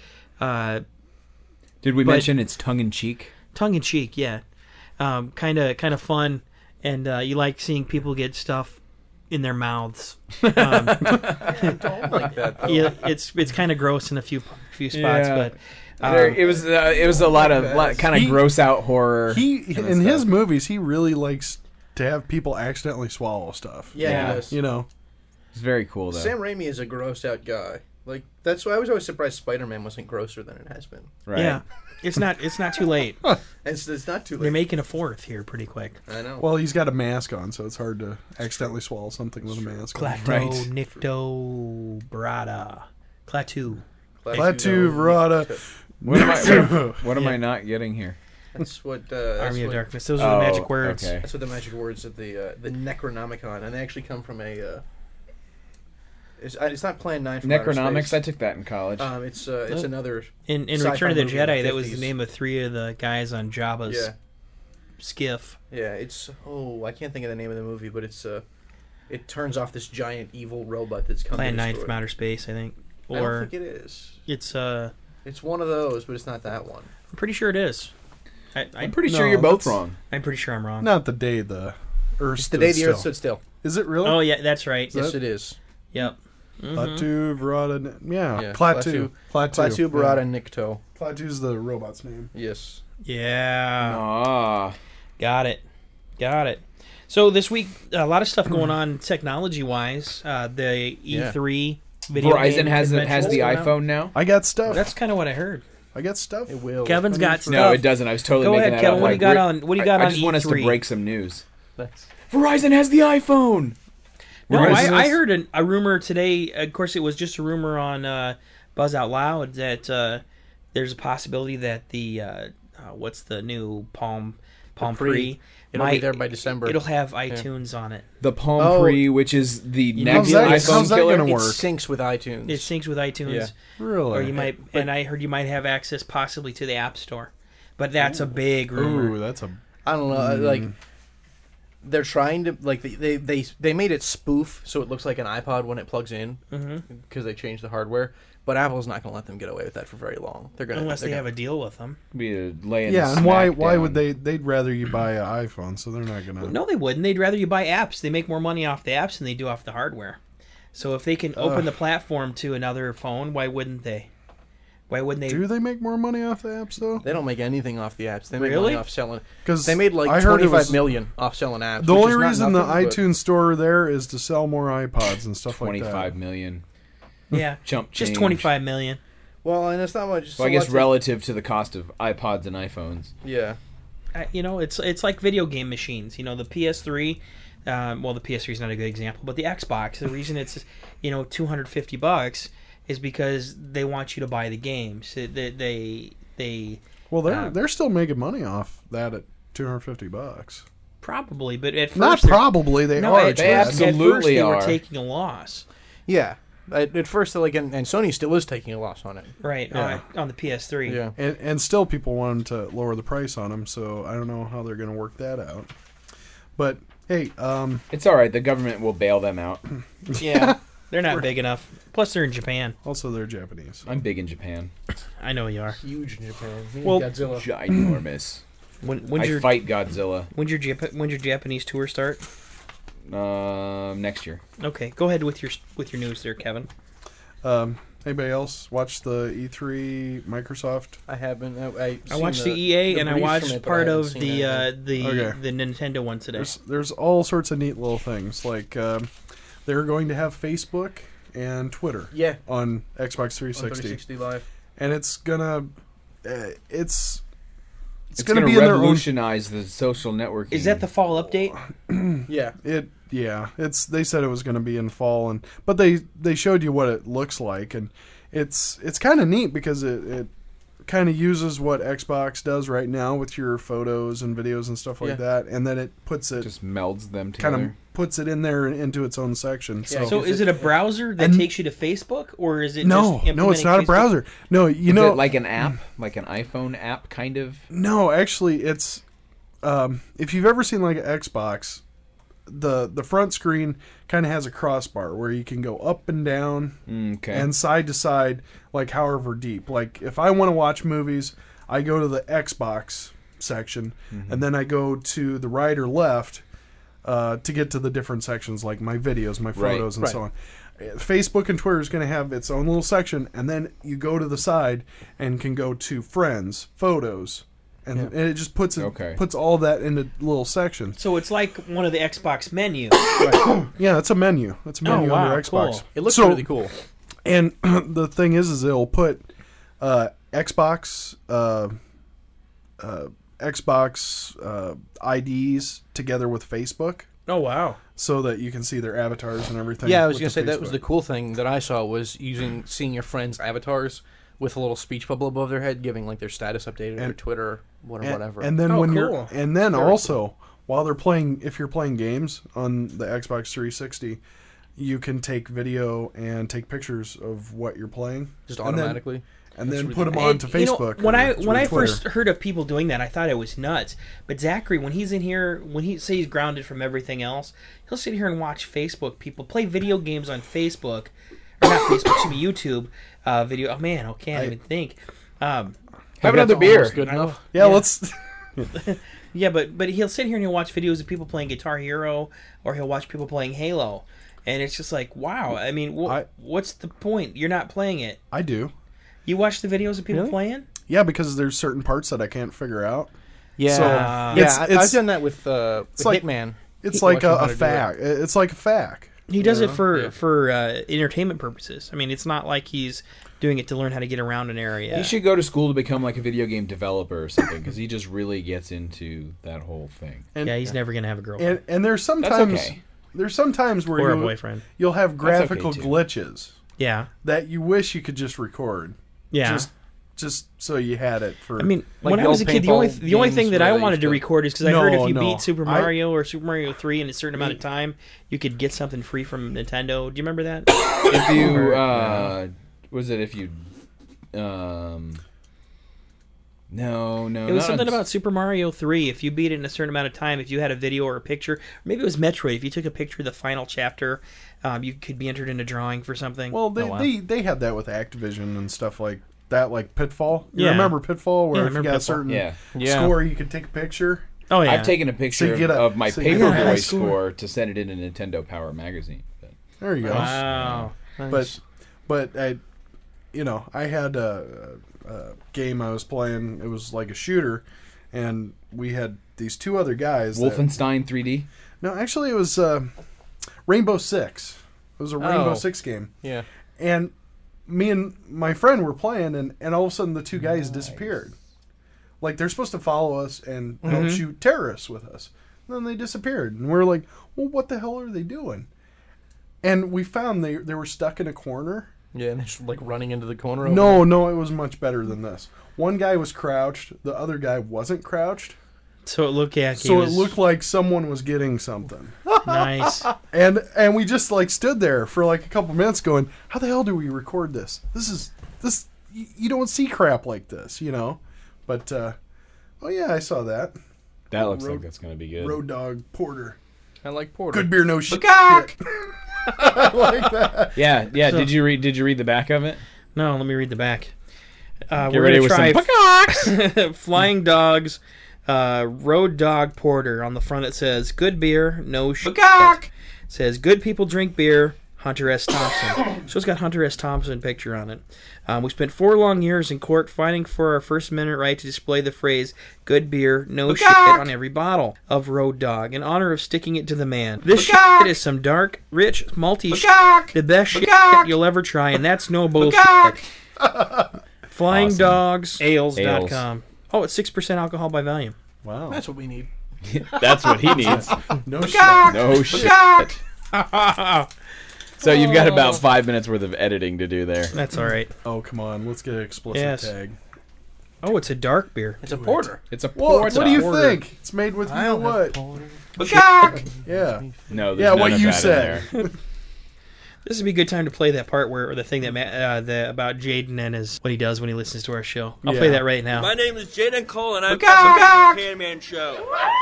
Did we mention it's tongue-in-cheek? Tongue-in-cheek, yeah. Kind of fun, and you like seeing people get stuff in their mouths. Don't like that. Yeah, it's kind of gross in a few spots, but It was a lot of kind of gross out horror. In his movies, he really likes to have people accidentally swallow stuff. Yeah, he does. You know, it's very cool though. Sam Raimi is a gross out guy. Like that's why I was always surprised Spider-Man wasn't grosser than it has been. Right. Yeah, it's not too late. It's not too late. They're making a fourth here pretty quick. I know. well, he's got a mask on, so it's hard to accidentally swallow something with a mask on. Klaatu, Nikto, Barada, Klaatu. Klaatu, Verada. What am I not getting here? That's what Army of Darkness. Those are the magic words. Okay. That's what the magic words of the Necronomicon, and they actually come from a. It's not Plan 9 from outer Necronomics. space. I took that in college. It's another In sci-fi Return of the movie in Jedi, the that was the 50s. name of 3 of the guys on Jabba's skiff. Yeah, it's I can't think of the name of the movie, but it's it turns off this giant evil robot that's coming. Plan to 9 destroy from outer space, I think. I don't think it is. It's one of those, but it's not that one. I'm pretty sure it is. I'm pretty sure you're both wrong. I'm pretty sure I'm wrong. Not the day the Earth It's stood the day still. the Earth stood still. Is it really? Oh yeah, that's right. Yes, it is. Yep. Klaatu, Verada. Yeah, Klaatu, Barada, Nikto. Klaatu's the robot's name. Yes. Yeah. Got it. So this week, a lot of stuff going on technology-wise. The E3 video Verizon game has the convention's going on. iPhone now. I got stuff. That's kind of what I heard. I got stuff. It will. Kevin's got stuff. No, it doesn't. I was totally Go making ahead, that Kevin. up. What do you got on? What do you got I on just want us to E3? break some news. Verizon has the iPhone. No, Verizon I is- heard a rumor today. Of course, it was just a rumor on Buzz Out Loud that there's a possibility that the what's the new Palm Pre? It'll be there by December. It'll have iTunes on it. The Palm Pre, which is the next iPhone how's that killer. gonna It work? syncs with iTunes. It syncs with iTunes. Yeah. Really? Or you might, and I heard you might have access possibly to the App Store, but that's a big rumor. Ooh, that's a. I don't know. Like they're trying to like they made it spoof so it looks like an iPod when it plugs in because they changed the hardware. But Apple's not going to let them get away with that for very long. They're going Unless they have a deal with them. Yeah, and why would they? They'd rather you buy an iPhone, so they're not gonna. No, they wouldn't. They'd rather you buy apps. They make more money off the apps than they do off the hardware. So if they can open the platform to another phone, why wouldn't they? Why wouldn't they? Do they make more money off the apps though? They don't make anything off the apps. They make Really? money off selling. 'Cause they made like I heard it 25 was- million off selling apps. The which only is not reason the nothing, but- iTunes store there is to sell more iPods and stuff like that. 25 million. Yeah, Chump just change. 25 million. Well, and it's not much. So I guess relative to the cost of iPods and iPhones. Yeah. It's like video game machines. The PS3. Well, the PS3 is not a good example, but the Xbox. The reason it's $250 is because they want you to buy the games. Well, they're still making money off that at $250. Probably, but at first Not probably, they are. They At first absolutely they were are. taking a loss. Yeah. At first, and Sony still is taking a loss on it. Right, Yeah. on the PS3. Yeah. And still people want them to lower the price on them, so I don't know how they're going to work that out. But, hey... it's all right. The government will bail them out. Yeah, they're not big enough. Plus, they're in Japan. Also, they're Japanese. I'm big in Japan. I know you are. Huge in Japan. Me and Well, Godzilla. Ginormous. When's I your fight Godzilla. when's your Japanese tour start? Next year. Okay, go ahead with your news there, Kevin. Anybody else watch the E3 Microsoft? I haven't. I watched the EA and I brief from watched it, but part I haven't of seen the anything. Okay. the Nintendo one today. There's all sorts of neat little things. Like, they're going to have Facebook and Twitter on Xbox 360. On 360 Live. And it's gonna... It's It's going to gonna be in their own... revolutionize the social networking. Is that the fall update? Yeah. They said it was going to be in fall, but they showed you what it looks like, and it's kind of neat because it kind of uses what Xbox does right now with your photos and videos and stuff like that, and then it puts it just melds them together. kind of puts it in there into its own section. So is it a browser that takes you to Facebook, or is it no, it's not a browser. No, Is it like an app, like an iPhone app, kind of? No, actually, it's if you've ever seen like an Xbox, the front screen kind of has a crossbar where you can go up and down and side to side, like however deep. Like if I want to watch movies, I go to the Xbox section, and then I go to the right or left to get to the different sections, like my videos, my photos, and so on. Facebook and Twitter is going to have its own little section, and then you go to the side and can go to friends, photos, and it just puts all that into little sections. So it's like one of the Xbox menus. Yeah, it's a menu. It's a menu under Xbox. Cool. It looks really cool. And the thing is it'll put Xbox IDs together with Facebook. Oh, wow. So that you can see their avatars and everything. Yeah, I was going to say that was the cool thing that I saw was seeing your friends' avatars with a little speech bubble above their head, giving like their status update or their Twitter, whatever. And then while they're playing, if you're playing games on the Xbox 360, you can take video and take pictures of what you're playing just automatically. And then put them onto Facebook. When I first heard of people doing that, I thought it was nuts. But Zachary, when he's in here, when he say he's grounded from everything else, he'll sit here and watch Facebook people play video games on Facebook, or not Facebook, excuse me, YouTube video. Oh man, I can't even think. Have another beer. Good enough. Yeah, let's. Yeah, but he'll sit here and he'll watch videos of people playing Guitar Hero, or he'll watch people playing Halo, and it's just like, wow. I mean, what's the point? You're not playing it. I do. You watch the videos of people playing? Yeah, because there's certain parts that I can't figure out. Yeah, so I've done that with Hitman. It's like a fact. It's like a fact. He does it for entertainment purposes. I mean, it's not like he's doing it to learn how to get around an area. He should go to school to become like a video game developer or something, because he just really gets into that whole thing. And, he's never going to have a girlfriend. And there's sometimes where you'll have graphical glitches. Yeah, that you wish you could just record. Yeah. Just so you had it for. I mean, when I was a kid, the only thing that I wanted to record is because I heard if you beat Super Mario or Super Mario 3 in a certain amount of time, you could get something free from Nintendo. Do you remember that? If you No. It was something about Super Mario 3. If you beat it in a certain amount of time, if you had a video or a picture, or maybe it was Metroid. If you took a picture of the final chapter, you could be entered in a drawing for something. Well, they had that with Activision and stuff like that, like Pitfall. You remember Pitfall, where if you got a certain score, you could take a picture? Oh, yeah. I've taken a picture of my Paperboy score to send it in a Nintendo Power magazine. But. There you go. Wow. Nice. But I had a game I was playing. It was like a shooter, and we had these two other guys. Wolfenstein 3D? No, actually it was Rainbow Six. It was a Rainbow Six game. Yeah. And me and my friend were playing, and all of a sudden the two guys disappeared. Like, they're supposed to follow us and help shoot terrorists with us. And then they disappeared. And we're like, well, what the hell are they doing? And we found they were stuck in a corner. Yeah, and just like running into the corner. No, it was much better than this. One guy was crouched, the other guy wasn't crouched. So it looked like it looked like someone was getting something. Nice. And we just like stood there for like a couple minutes going, how the hell do we record this? This you don't see crap like this, you know. But oh yeah, I saw that. That looks like that's going to be good. Road Dog Porter. I like Porter. Good beer, no shit. I like that. Yeah. So, did you read the back of it? No, let me read the back. We're ready with some peacocks. Flying Dogs, Road Dog Porter. On the front it says, good beer, no shit. It says, good people drink beer, Hunter S. Thompson. So it's got Hunter S. Thompson picture on it. We spent 4 long years in court fighting for our First Amendment right to display the phrase, good beer, no shit on every bottle of Road Dog, in honor of sticking it to the man. This shit is some dark, rich, malty shit, the best shit you'll ever try, and that's no bullshit. FlyingDogsAles.com. Oh, it's 6% alcohol by volume. Wow. That's what we need. That's what he needs. No shit. No shit. So you've got about 5 minutes worth of editing to do there. That's all right. Oh, come on. Let's get an explicit tag. Oh, it's a dark beer. It's a porter. It's a porter. What do you think? It's made with, you know what? Yeah. No, there's none of you that said. in there. This would be a good time to play that part where the thing that about Jaden and what he does when he listens to our show. I'll play that right now. My name is Jaden Cole, and I'm from the Can-Man Show.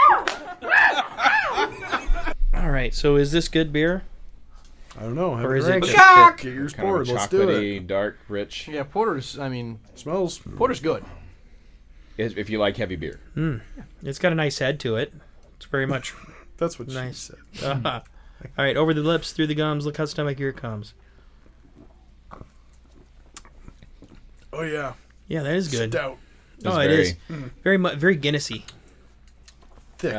All right, so is this good beer? I don't know. Or is it get yours poured. Let's do it. Dark, rich. Yeah, porter's. Smells. Porter's good. If you like heavy beer. It's got a nice head to it. It's very much. That's what nice. she said. All right, over the lips, through the gums. Look how stomach, here it comes. Oh yeah. Yeah, that is good. Stout. Oh, it is very Guinnessy. Thick.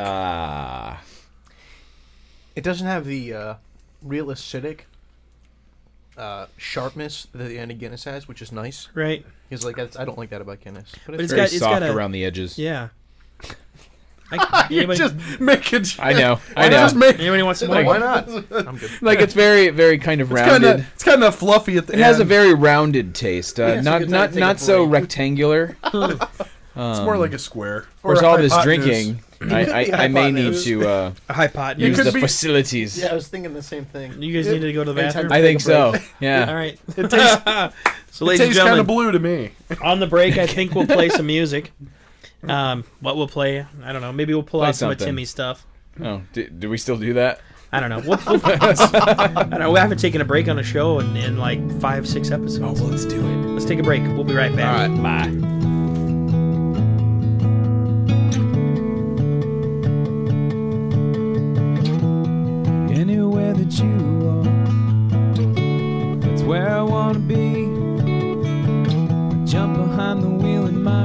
It doesn't have the real acidic sharpness that the end of Guinness has, which is nice. Right. Because I don't like that about Guinness. But it's very soft around the edges. Yeah. You're just making. I know. Anybody wants some more? Why not? I'm good. Like it's very, very kind of rounded. It's kind of fluffy at the end. It has a very rounded taste. Not so rectangular. It's more like a square. Of course, all this drinking, I may need to a hypotenuse. use the facilities. Yeah, I was thinking the same thing. You guys need to go to the bathroom? I think so. Yeah. All right. It tastes, so, ladies and gentlemen, kind of blue to me. On the break, I think we'll play some music. What we'll play, I don't know. Maybe we'll pull out some of Timmy's stuff. Oh, do we still do that? I don't know. I don't know. We haven't taken a break on the show in like 5-6 episodes. Oh, well, let's do it. Let's take a break. We'll be right back. All right. Bye. Anywhere that you are, that's where I want to be. I jump behind the wheel in my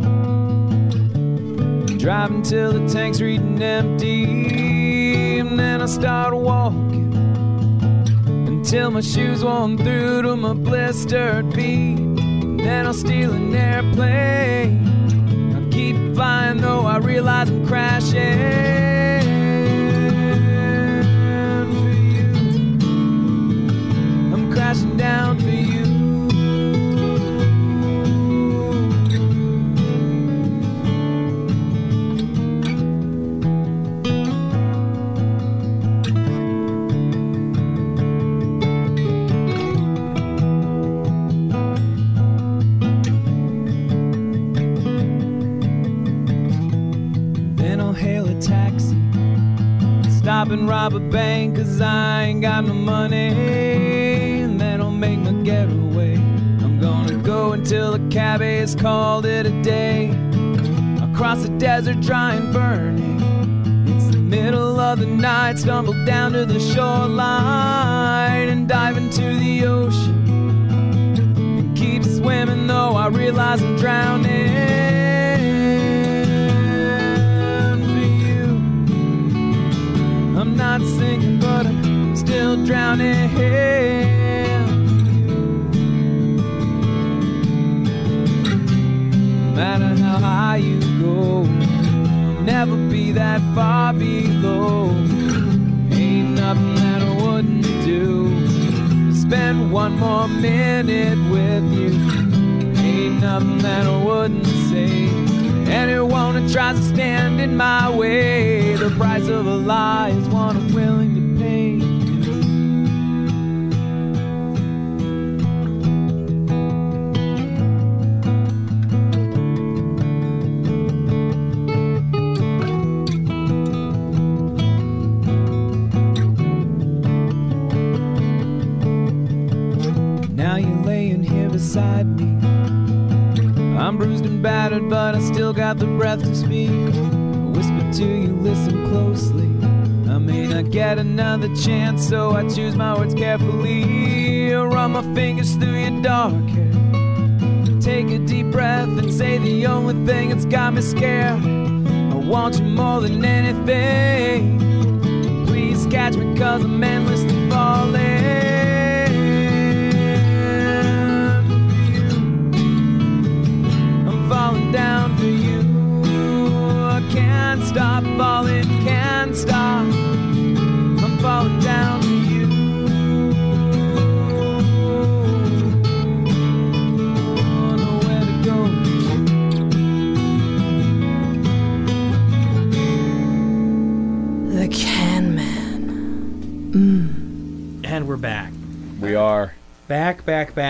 car, driving till the tank's reading empty, and then I start walking until my shoes worn through to my blistered feet. Then I'll steal an airplane, I'll keep flying though I realize I'm crashing. Crashing down for you. Then I'll hail a taxi, stop and rob a bank 'cause I ain't got no money. Make my getaway. I'm gonna go until the cabbie has called it a day. Across the desert, dry and burning. It's the middle of the night. Stumble down to the shoreline and dive into the ocean and keep swimming though I realize I'm drowning. For you, I'm not sinking, but I'm still drowning. No matter how high you go, you'll never be that far below. Ain't nothing that I wouldn't do to spend one more minute with you. Ain't nothing that I wouldn't say. Anyone that tries to stand in my way, the price of a lie is one I'm willing to pay. Beside me, I'm bruised and battered, but I still got the breath to speak. I whisper to you, listen closely. I may not get another chance, so I choose my words carefully. Run my fingers through your dark hair, take a deep breath and say the only thing that's got me scared. I want you more than anything. Please catch me 'cause I'm endlessly falling. Falling down for you. I can't stop falling, can't stop. I'm falling down for you. I don't know where to go. The Can Man. And we're back. We are. Back.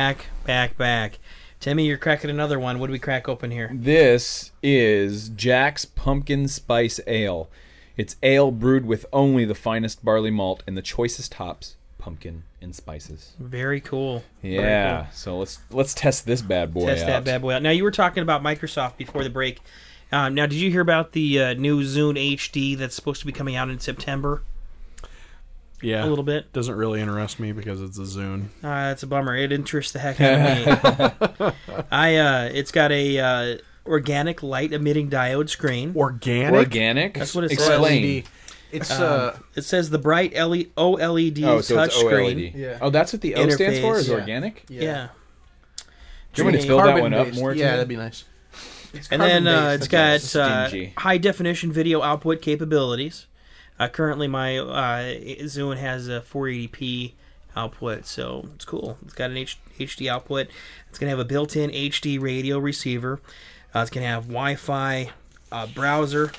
Timmy, you're cracking another one. What do we crack open here? This is Jack's Pumpkin Spice Ale. It's ale brewed with only the finest barley malt and the choicest hops, pumpkin, and spices. Very cool. Yeah. Very cool. So let's test this bad boy out. Test that bad boy out. Now, you were talking about Microsoft before the break. Now, did you hear about the new Zune HD that's supposed to be coming out in September? Yeah, a little bit. Doesn't really interest me because it's a Zune. That's a bummer. It interests the heck out of me. It's got a organic light emitting diode screen. Organic? That's what it Explain. says. It's it says the bright OLED so touch it's screen. OLED. Yeah. Oh, that's what the O stands for? Is organic? Yeah. Do you want me to fill that one up more? Yeah, that'd be nice. And then it's got high definition video output capabilities. Currently, my Zune has a 480p output, so it's cool. It's got an HD output. It's going to have a built-in HD radio receiver. It's going to have Wi-Fi browser.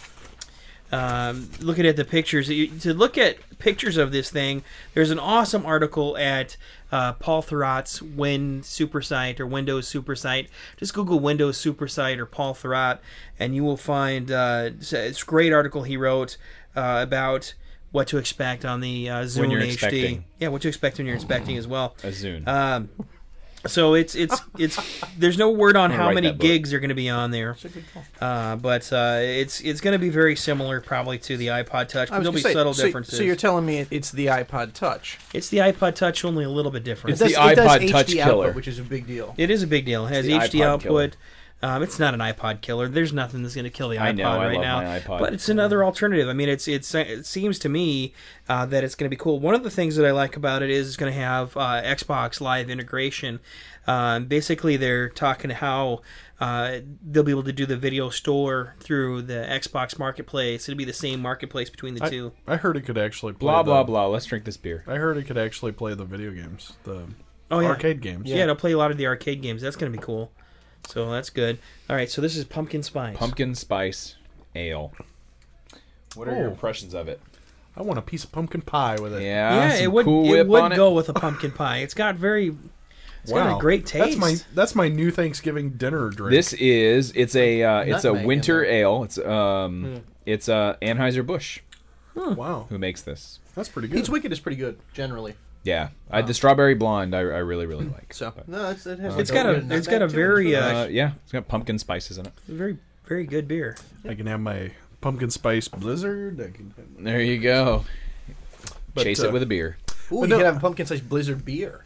Looking at the pictures, to look at pictures of this thing, there's an awesome article at Paul Thurrott's Supersite or Windows Supersite. Just Google Windows Supersite or Paul Thurrott, and you will find it's a great article he wrote about what to expect on the Zune HD. Expecting. Yeah, what to expect when you're inspecting as well. A Zune. So it's there's no word on how many gigs are going to be on there, but it's going to be very similar probably to the iPod Touch, but there'll be subtle differences. So you're telling me it's the iPod Touch? It's the iPod Touch, only a little bit different. It's the iPod Touch HD killer, output, which is a big deal. It is a big deal. It has HD output. It's not an iPod killer. There's nothing that's going to kill the iPod right now. My iPod. But it's another alternative. I mean, it seems to me that it's going to be cool. One of the things that I like about it is it's going to have Xbox Live integration. Basically, they're talking how they'll be able to do the video store through the Xbox Marketplace. It'll be the same marketplace between the two. I heard it could actually play blah blah blah. Let's drink this beer. I heard it could actually play the video games, arcade games. Yeah, it'll play a lot of the arcade games. That's going to be cool. So that's good. All right, so this is Pumpkin Spice. Pumpkin Spice Ale. What are your impressions of it? I want a piece of pumpkin pie with it. Yeah, it would Cool Whip on go with a pumpkin pie. It's got got a great taste. That's my new Thanksgiving dinner drink. This is it's a winter ale. It's Anheuser-Busch. Wow, who makes this? That's pretty good. Pete's Wicked is pretty good generally. Yeah, the strawberry blonde I really like. So no, it's got a very it's got pumpkin spices in it. Very very good beer. I can have my pumpkin spice blizzard. There you go. Chase it with a beer. Ooh, you could have a pumpkin spice blizzard beer.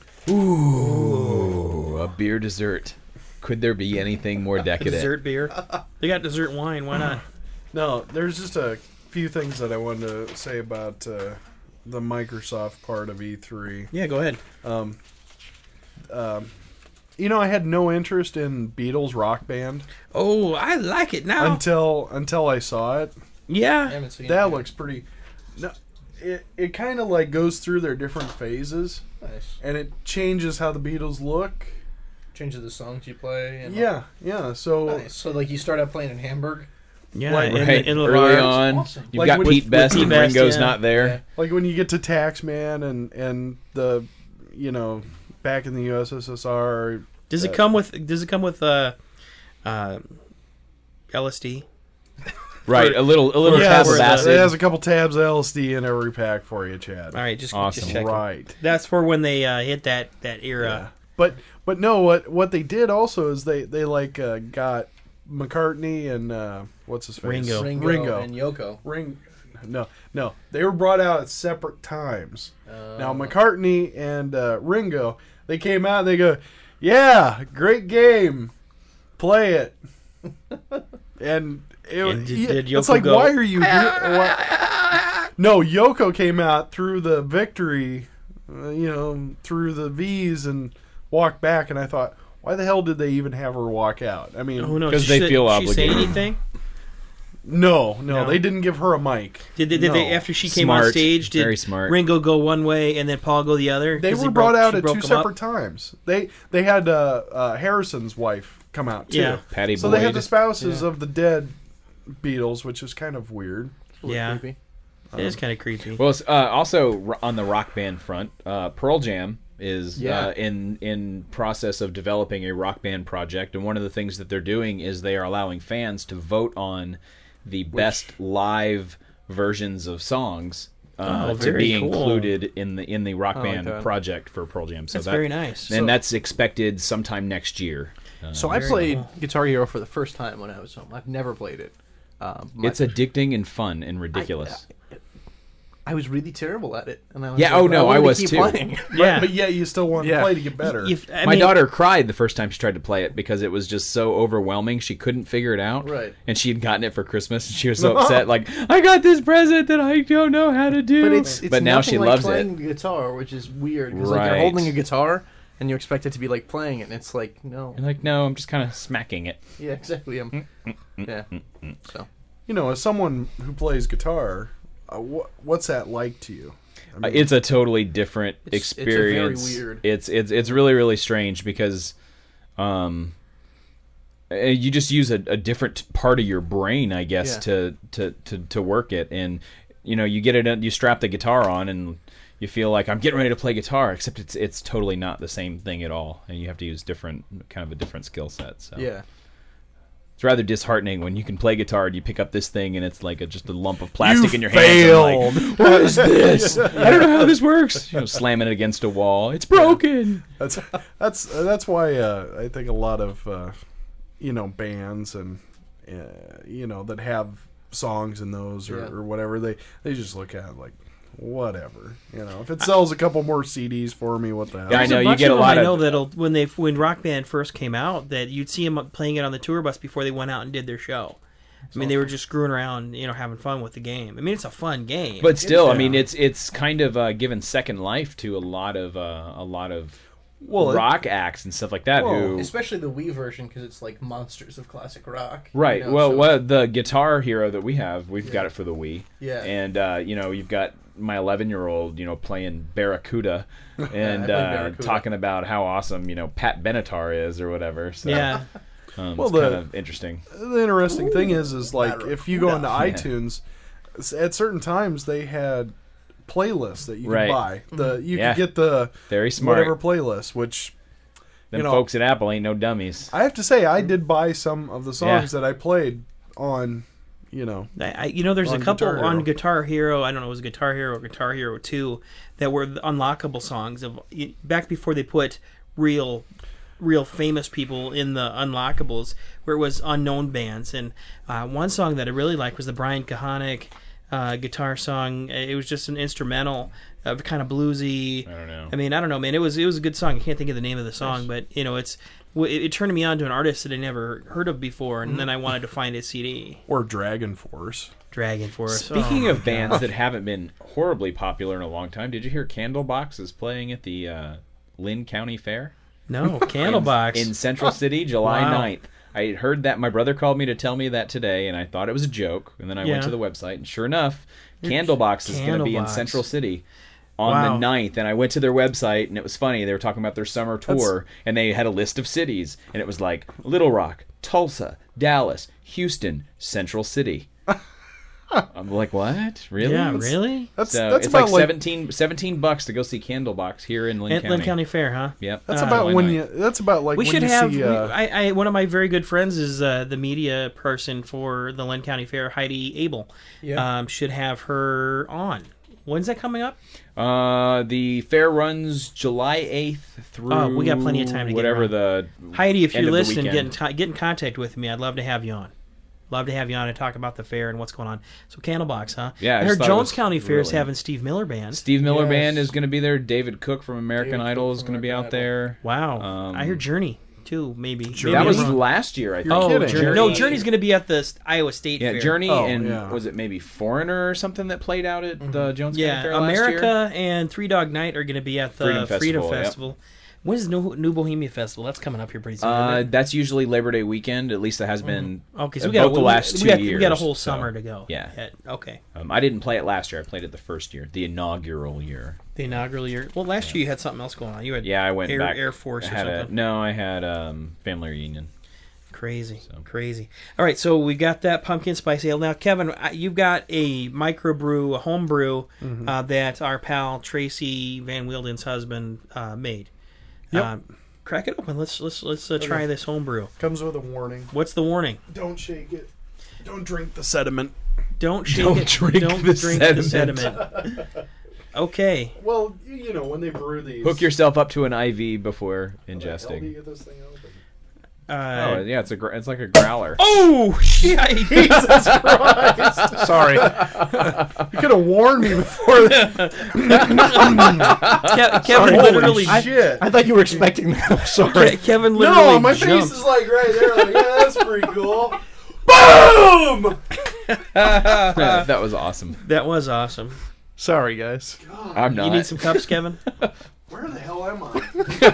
Ooh, a beer dessert. Could there be anything more decadent? Dessert beer. They got dessert wine. Why not? No, there's just a few things that I wanted to say about the Microsoft part of E3. Yeah, go ahead. I had no interest in Beatles Rock Band. Oh, I like it now. Until I saw it. Yeah, that looks pretty. No, it kind of like goes through their different phases. Nice. And it changes how the Beatles look. Changes the songs you play. And yeah. So nice. So like you start out playing in Hamburg. Yeah, like, in early on, awesome. You've got Pete Best and Ringo's not there. Yeah. Like when you get to Taxman and the back in the USSR. Does it come with LSD? Right, a little tab of acid. It has a couple tabs of LSD in every pack for you, Chad. All right, just awesome. checking. Right. That's for when they hit that era. Yeah. But no, what they did also is they got McCartney and what's his face? Ringo and Yoko. No, they were brought out at separate times. Now McCartney and Ringo, they came out and they go, "Yeah, great game, play it." And did Yoko it's like, go, why are you here? No, Yoko came out through the victory, through the V's and walked back, and I thought, why the hell did they even have her walk out? I mean, because they feel obligated. Did she say anything? No, they didn't give her a mic. Did they after she came on stage? Did very smart. Ringo go one way and then Paul go the other? They were brought out at two separate times. They had Harrison's wife come out too. Yeah. Patty so Boyd. they had the spouses of the dead Beatles, which is kind of weird. Yeah, creepy. It is kind of creepy. Well, also on the Rock Band front, Pearl Jam is in process of developing a Rock Band project, and one of the things that they're doing is they are allowing fans to vote on the best live versions of songs to be included in the Rock Band project for Pearl Jam. So that's very nice. And that's expected sometime next year. So I played Guitar Hero for the first time when I was home. I've never played it. It's addicting and fun and ridiculous. I was really terrible at it, and I was Yeah, like, oh, no, wanted I to was keep too. playing. But yet you still want to play to get better. My daughter cried the first time she tried to play it because it was just so overwhelming. She couldn't figure it out. Right. And she had gotten it for Christmas, and she was so upset. Like, I got this present that I don't know how to do. But now she like loves playing it. the guitar, which is weird because like you're holding a guitar and you expect it to be like playing it, and it's like no. You're like, no, I'm just kind of smacking it. Yeah, exactly. Yeah. So, as someone who plays guitar, what's that like to you? I mean, It's a totally different experience. It's very weird. It's really, really strange because you just use a different part of your brain, I guess, to work it. And you get it, you strap the guitar on, and you feel like I'm getting ready to play guitar, except it's totally not the same thing at all, and you have to use kind of a different skill set. So yeah. It's rather disheartening when you can play guitar and you pick up this thing and it's like just a lump of plastic in your failed. hands. And like, what is this? I don't know how this works. Slamming it against a wall. It's broken. That's why I think a lot of bands and that have songs in those or whatever they just look at it like whatever. If it sells a couple more CDs for me, what the hell? Yeah, I know you get a lot I of. know that when Rock Band first came out, that you'd see them playing it on the tour bus before they went out and did their show. I mean, they were just screwing around, having fun with the game. I mean, it's a fun game, but still, I mean, it's kind of given second life to a lot of rock acts and stuff like that. Who, especially the Wii version, because it's like monsters of classic rock. Right. The Guitar Hero that we've got it for the Wii. Yeah. And you've got my 11-year-old, playing Barracuda and talking about how awesome, Pat Benatar is or whatever. So, yeah. It's kind of interesting. The interesting thing is like if you go into iTunes, at certain times they had playlists that you could buy. You could get the very smart whatever playlist, which them folks at Apple ain't no dummies. I have to say I did buy some of the songs that I played on. There's a couple on Guitar Hero. I don't know, it was Guitar Hero or Guitar Hero 2 that were unlockable songs of back before they put real famous people in the unlockables, where it was unknown bands. And one song that I really liked was the Brian Kahanick guitar song. It was just an instrumental, kind of bluesy. I don't know. I mean, I don't know, man. It was a good song. I can't think of the name of the song, but it turned me on to an artist that I never heard of before, and then I wanted to find his CD. Or Dragon Force. Speaking of bands that haven't been horribly popular in a long time, did you hear Candlebox is playing at the Lynn County Fair? No, Candlebox. in Central City, July 9th. I heard that. My brother called me to tell me that today, and I thought it was a joke. And then I went to the website, and sure enough, Candlebox is going to be in Central City on the 9th. And I went to their website, and it was funny. They were talking about their summer tour, and they had a list of cities. And it was like Little Rock, Tulsa, Dallas, Houston, Central City. I'm like, what? Really? Yeah, really? That's it's about like $17 to go see Candlebox here in Lynn County. Lynn County Fair, huh? Yep. That's about when you. That's about like we when should you have. see. One of my very good friends is the media person for the Lynn County Fair, Heidi Abel. Yeah. Should have her on. When's that coming up? The fair runs July 8th through. We got plenty of time to whatever get the. Heidi, if you're listening, weekend. get in contact with me. I'd love to have you on. Love to have you on and talk about the fair and what's going on. So Candlebox, huh? Yeah, I heard Jones County Fair is having Steve Miller Band. Steve Miller Band is going to be there. David Cook from American Idol is going to be out there. Wow. I heard Journey too. Maybe that was last year. I think. Oh, Journey. No, Journey's going to be at the Iowa State Fair. Yeah, Journey was it maybe Foreigner or something that played out at the Jones County Fair last year? America and Three Dog Night are going to be at the Freedom Festival. Yep. When is New Bohemia Festival? That's coming up here pretty soon. That's usually Labor Day weekend. At least it has been. Okay, so the last 2 years. We got a whole summer to go. Yeah. Okay. I didn't play it last year. I played it the first year, the inaugural year. Well, last year you had something else going on. You had I went back. Air Force or something. I had family reunion. Crazy. All right, so we got that pumpkin spice ale. Now, Kevin, you've got a microbrew, a home brew that our pal Tracy Van Wielden's husband made. Yep. Crack it open. Let's try this homebrew. Comes with a warning. What's the warning? Don't shake it. Don't drink the sediment. Don't shake it. Don't drink the sediment. Okay. Well, when they brew these, hook yourself up to an IV before ingesting. How do you get this thing open? Oh yeah, it's like a growler. Oh shit! Jesus Christ! Sorry, you could have warned me before that. Kevin literally. Shit! I thought you were expecting that. Sorry. Kevin literally. No, my jumped. face is like right there. Like, yeah, that's pretty cool. Boom! That was awesome. That was awesome. Sorry, guys. I'm not. You need some cups, Kevin? Where the hell am I?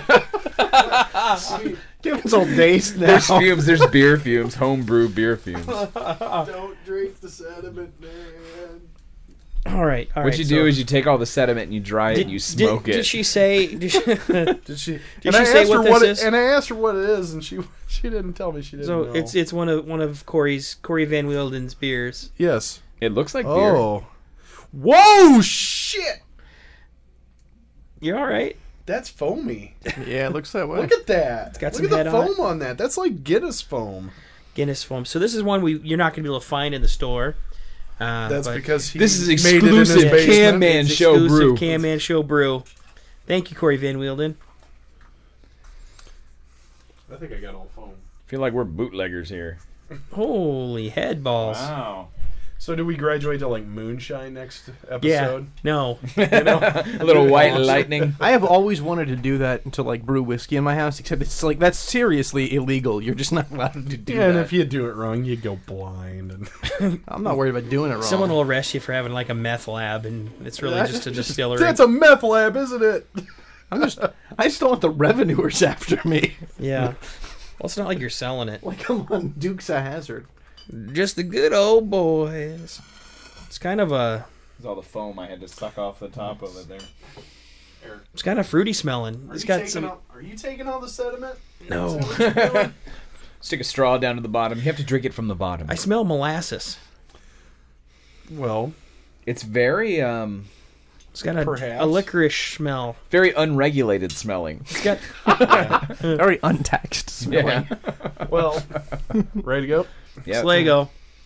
Kevin's all dazed now. There's fumes. There's beer fumes. Homebrew beer fumes. Don't drink the sediment, man. All right. What you do is you take all the sediment and you dry it and you smoke it. Did she say? Did she, Did she say what this is? And I asked her what it is, and she didn't tell me. She didn't know. It's one of Corey Van Wielden's beers. Yes. It looks like beer. Oh. Whoa! Shit! You all right? That's foamy. Yeah, it looks that way. Look at that. It's got Look some at the head on foam on that. That's like Guinness foam. Guinness foam. So this is one you're not going to be able to find in the store. That's but because this is made it in his exclusive basement. Can Man it's Show exclusive brew. Can Man Show brew. Thank you, Corey Van Wielden. I think I got all foam. I feel like we're bootleggers here. Holy head balls! Wow. So do we graduate to like moonshine next episode? Yeah. No. A little white lightning. I have always wanted to do that to like brew whiskey in my house, except it's like that's seriously illegal. You're just not allowed to do Yeah, that. and if you do it wrong, you go blind. And I'm not worried about doing it wrong. Someone will arrest you for having like a meth lab, and it's really just a distillery. That's a meth lab, isn't it? I just don't want the revenuers after me. Yeah. Well, it's not like you're selling it. Like, come on, Dukes of Hazzard. Just the good old boys. It's kind of a. It's all the foam I had to suck off the top of it there. It's kind of fruity smelling. It's got some. Are you taking all the sediment? No. Stick a straw down to the bottom. You have to drink it from the bottom. I smell molasses. Well, it's very It's got a licorice smell. Very unregulated smelling. It's got very untaxed smelling. Yeah. Well, ready to go? Yeah. It's Lego.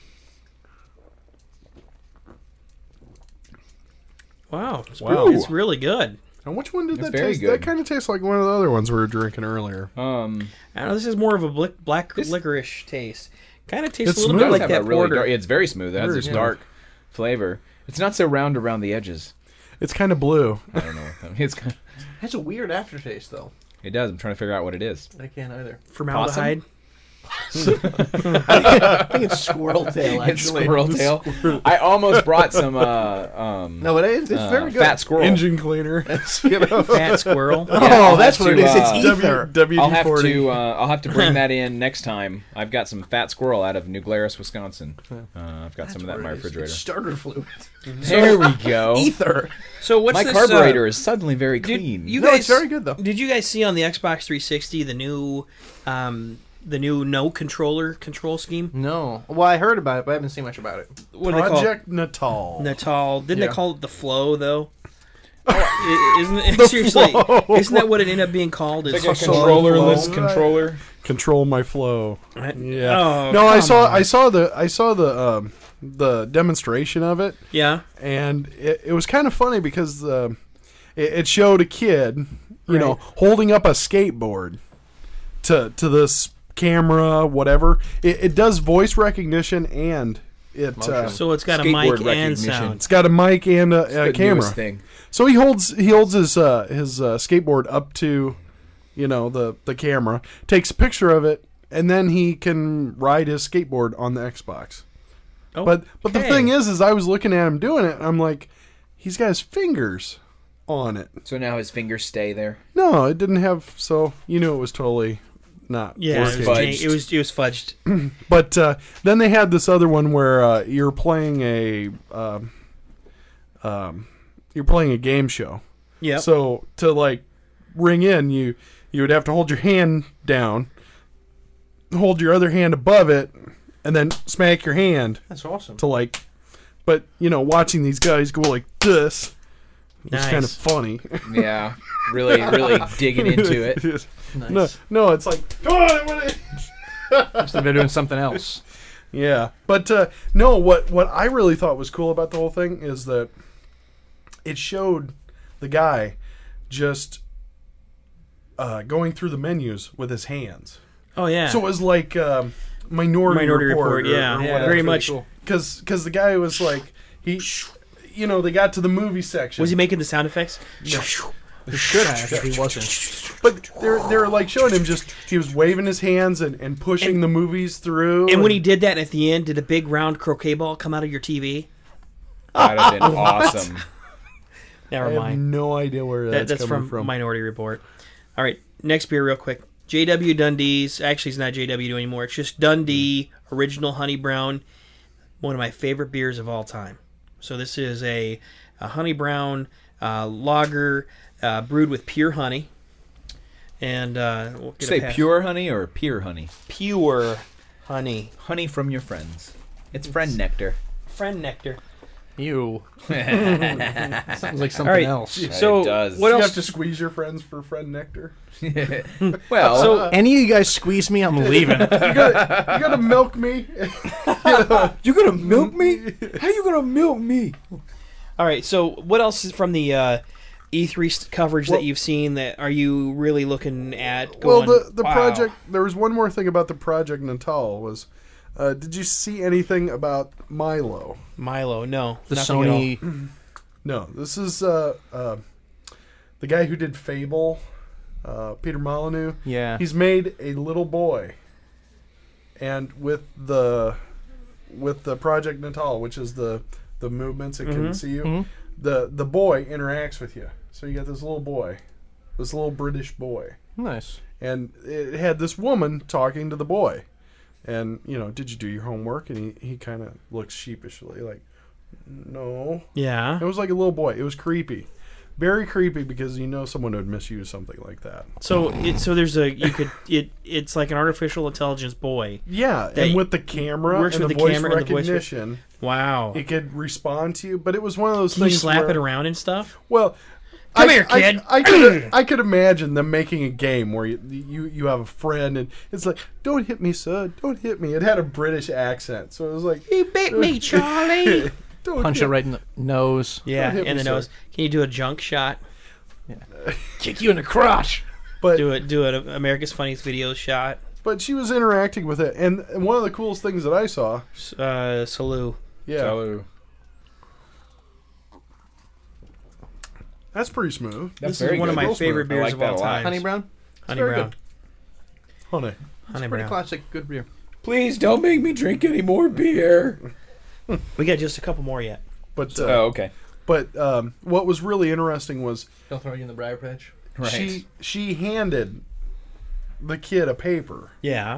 Wow. It's really good. And which one did It's that very taste? good. That kind of tastes like one of the other ones we were drinking earlier. I don't know. This is more of a black licorice taste. Kind of tastes It's a little smooth. bit like that really porter. dark, it's very smooth. It has Very this smooth. dark flavor. It's not so round around the edges. It's kind of blue. I don't know what that means. It has a weird aftertaste, though. It does. I'm trying to figure out what it is. I can't either. Formaldehyde. I think it's squirrel tail, actually. It's squirrel tail. I almost brought some. No, it is. It's very good. Fat squirrel. Engine cleaner. Fat squirrel. Oh, that's what it is. It's ether. WD-40. I'll have to bring that in next time. I've got some fat squirrel out of New Glarus, Wisconsin. I've got some of that in my refrigerator. It's starter fluid. There we go. Ether. So what's my this, carburetor is suddenly very clean. You No, guys, it's very good, though. Did you guys see on the Xbox 360 the new no controller control scheme? No. Well, I heard about it, but I haven't seen much about it. What do they call it? Project Natal. Natal. Didn't Yeah. they call it the Flow though? Isn't it seriously? Flow. Isn't that what it ended up being called? It's It's like a Flow. controllerless controller. Control my flow. Yeah. Oh, No, I come saw on. the demonstration of it. Yeah. And it was kind of funny because it showed a kid, you know, holding up a skateboard to this camera, whatever. It does voice recognition and it So it's got a Skateboard mic and recognition. sound. it's got a mic and a The camera. newest thing. So he holds his skateboard up to, you know, the camera, takes a picture of it, and then he can ride his skateboard on the Xbox. But the Okay. thing is I was looking at him doing it, and I'm like, he's got his fingers on it. So now his fingers stay there. No, it didn't have. So you knew it was totally not. Yeah, working. it was fudged. But then they had this other one where you're playing a game show. Yeah. So to like ring in, you would have to hold your hand down, hold your other hand above it, and then smack your hand That's awesome. to like. But you know, watching these guys go like this, it's Nice. kind of funny. Yeah, really digging into it. Nice. No, it's like, come on, what is-" Looks like they're doing something else. Yeah, but no. What I really thought was cool about the whole thing is that it showed the guy just going through the menus with his hands. Oh yeah. So it was like Minority Report. Yeah, or yeah, whatever. very much. Because the guy was like they got to the movie section. Was he making the sound effects? No. He should have if he wasn't. But they're like showing him he was waving his hands and pushing the movies through. And when he did that at the end, did a big round croquet ball come out of your TV? That'd have been awesome. Never I have mind. no idea where that's coming from. Minority Report. All right, next beer real quick. JW Dundee's. Actually, it's not JW anymore. It's just Dundee Original Honey Brown. One of my favorite beers of all time. So this is a honey brown lager brewed with pure honey. And we'll get Say pure honey or pure honey? Pure honey. Honey from your friends. It's friend nectar. Friend nectar. Ew. Sounds like something else. So it does. what Do you else? have to squeeze your friends for friend nectar? Well, So any of you guys squeeze me, I'm leaving. You gotta milk me. you gonna milk me? How you gonna milk me? All right. So what else is from the E3 coverage that you've seen that are you really looking at? Going, the wow. project. There was one more thing about the Project Natal was. Did you see anything about Milo? Milo, no. The nothing at all. Sony. No, this is the guy who did Fable, Peter Molyneux. Yeah. He's made a little boy, and with the Project Natal, which is the movements that can see you, the boy interacts with you. So you got this little boy, this little British boy, Nice. and it had this woman talking to the boy. And, did you do your homework? And he kind of looks sheepishly like, no. Yeah. It was like a little boy. It was creepy. Very creepy because someone would misuse something like that. So there's it's like an artificial intelligence boy. Yeah, and with the camera works and with the the voice camera and the voice recognition, wow. it could respond to you. But it was one of those Can you things slap where, it around and stuff? Well, Come here, kid. I could imagine them making a game where you have a friend and it's like, don't hit me, son, don't hit me. It had a British accent, so it was like, You bit me, Charlie. don't Punch hit it right in the nose. Yeah, hit in me, the nose. sir. Can you do a junk shot? Kick you in the crotch. But Do an America's Funniest Videos shot. But she was interacting with it, and one of the coolest things that I saw, Salute. yeah, So, that's pretty smooth. This very is one of good. my Real favorite smooth. I beers like of that all a lot. time. Honey Brown? Honey very Brown. good. Honey. Honey Pretty Brown. classic, good beer. please don't make me drink any more beer. We got just a couple more yet. But okay. But what was really interesting was Don't throw you in the briar patch. Right. she handed the kid a paper, Yeah.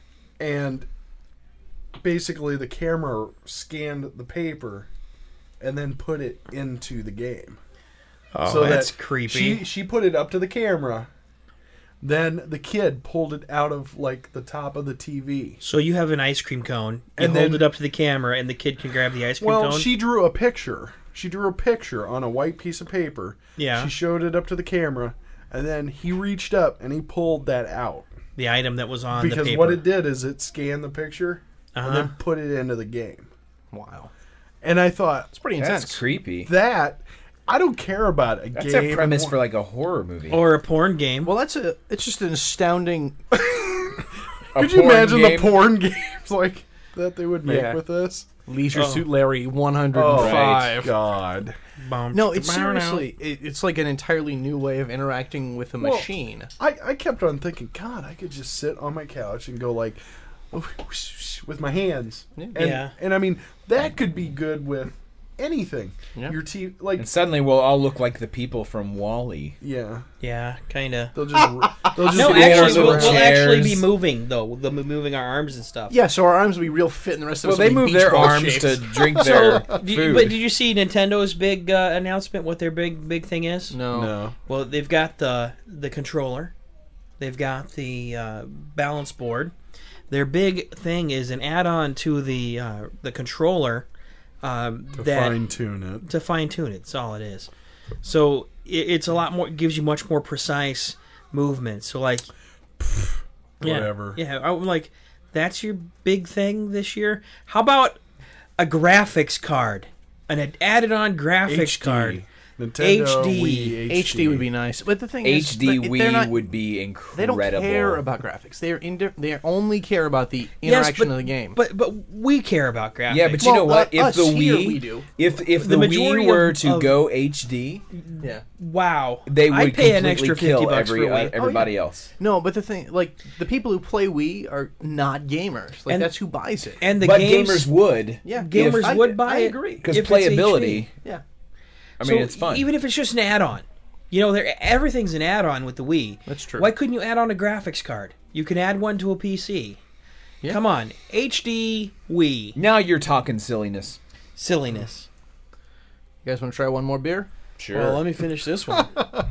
and basically the camera scanned the paper and then put it into the game. Oh, So that's that creepy. She put it up to the camera. Then the kid pulled it out of like the top of the TV. So you have an ice cream cone. You And hold then- it up to the camera, and the kid can grab the ice cream Well, cone. she drew a picture. She drew a picture on a white piece of paper. Yeah. She showed it up to the camera, and then he reached up and he pulled that out. The item that was on the Because paper. what it did is it scanned the picture Uh-huh. and then put it into the game. Wow. And I thought, It's pretty intense. That's creepy. that I don't care about a That's game. a premise for like a horror movie. Or a porn game. Well, it's just an astounding. Could you imagine the porn games like that they would make Yeah. with this? Leisure Oh. Suit Larry 105. Oh, God. No, it's seriously, it's like an entirely new way of interacting with a Well, machine. I kept on thinking, God, I could just sit on my couch and go like with my hands. Yeah. And, Yeah. and I mean, that could be good with anything. Yeah. Your TV, like, And suddenly we'll all look like the people from WALL-E. yeah, Yeah, kind of. they'll just No, get in our actually, little we'll actually be chairs. moving, though. We'll be moving our arms and stuff. Yeah, so our arms will be real fit, and the rest of Well, us they will be move beach their ball arms shapes. to drink their But food. did you see Nintendo's big announcement? What their big thing is? No. Well, they've got the controller, they've got the balance board. Their big thing is an add-on to the controller to that fine tune it. to fine tune it. That's all it is. So it's a lot more. It gives you much more precise movement. So like, Whatever. Yeah, I'm like, that's your big thing this year. How about a graphics card, an added-on graphics HD. card? Nintendo HD. Wii HD would be nice, but the thing is, HD they're Wii not- would be They incredible. don't care about graphics. They only care about the interaction of the game. But we care about graphics. Yeah, but you know what? If us the here, Wii, we do. if the majority Wii were of- to of- go HD, Yeah. Wow. they would I'd pay an completely extra kill $50 for Wii. everybody else. No, but the thing, like, the people who play Wii are not gamers. Like, And- that's who buys it. And the But games, gamers would. Yeah, gamers would buy I it. agree. Because if it's playability. Yeah. I mean, So it's fun. Even if it's just an add-on. You know, everything's an add-on with the Wii. That's true. Why couldn't you add on a graphics card? You can add one to a PC. Yeah. Come on. HD Wii. Now you're talking silliness. Silliness. You guys want to try one more beer? Sure. Well, let me finish this one.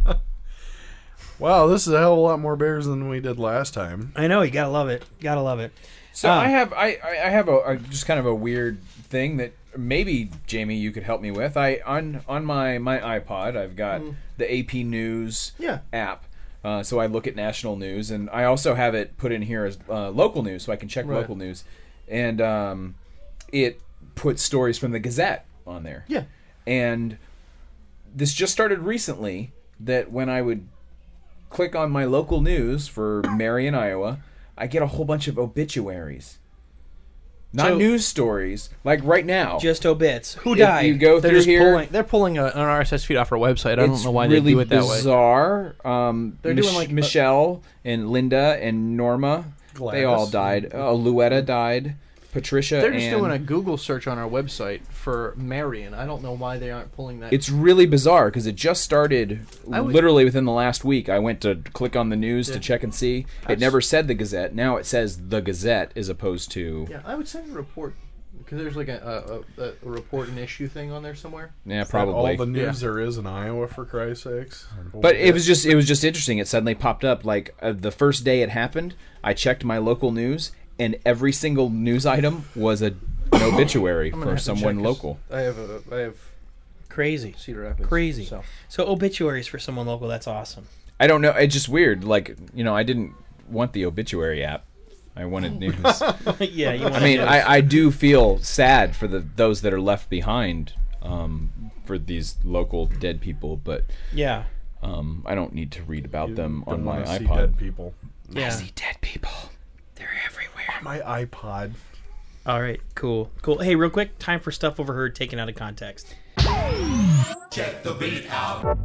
Wow, this is a hell of a lot more beers than we did last time. I know, you gotta love it. Gotta love it. So I have a just kind of a weird thing that maybe Jamie you could help me with. On my iPod I've got the AP News app. So I look at national news, and I also have it put in here as local news, so I can check local news. And it puts stories from the Gazette on there. Yeah. And this just started recently, that when I would click on my local news for Marion, Iowa, I get a whole bunch of obituaries. Not So- news stories, like right now. Just obits. Who If died? you go They're through just here, they're pulling an RSS feed off our website. I it's don't know why really they do it that way. bizarre. They're doing like Michelle and Linda and Norma. They all died. Luetta died. Patricia. They're just and doing a Google search on our website for Marion. I don't know why they aren't pulling that. It's really bizarre because it just started I would- literally within the last week. I went to click on the news to Yeah. check and see. It never said the Gazette. Now it says the Gazette as opposed to. Yeah, I would send a report because there's like a report and issue thing on there somewhere. Yeah, Is that all probably. the news there is in Iowa, for Christ's sakes. But it was just interesting. It suddenly popped up like the first day it happened. I checked my local news, and every single news item was an obituary I'm gonna for have to someone check 'cause local. I have Crazy. Cedar Rapids. Crazy. So. So obituaries for someone local, that's awesome. I don't know. It's just weird. Like, I didn't want the obituary app. I wanted news. Yeah, you want I mean, news. I do feel sad for those that are left behind for these local dead people, but Yeah. I don't need to read about them Don't on my wanna see iPod. dead people. Yeah. I see dead people. They're everywhere. My iPod. All right, cool. Hey, real quick, time for stuff overheard taken out of context. Check the beat out.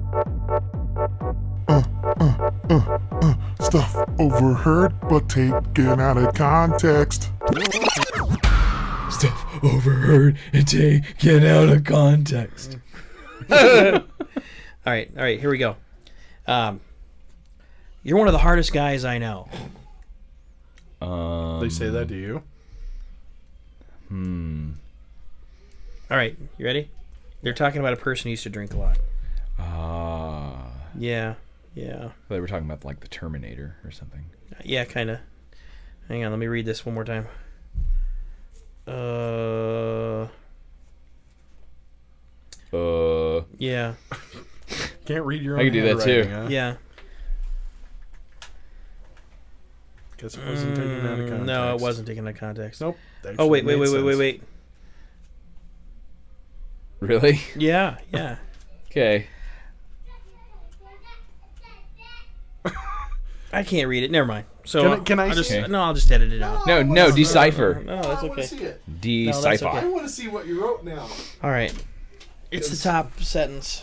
Stuff overheard but taken out of context. Stuff overheard and taken out of context. All right, here we go. You're one of the hardest guys I know. They say that to you? All right, you ready? They're talking about a person who used to drink a lot. Yeah. They were talking about like the Terminator or something. Yeah, kind of. Hang on, let me read this one more time. Yeah. Can't read your own I can do that too. handwriting, huh? Yeah. Guess it wasn't taken out of context. No, it wasn't taken out of context. Nope. Oh, wait. Actually made sense. Really? Yeah. Okay. I can't read it. Never mind. So Can I I'll just, see it? No, I'll just edit it out. No, decipher. No, that's I want okay. to see it. Decipher. I want to see what you wrote now. All right. It's the top sentence.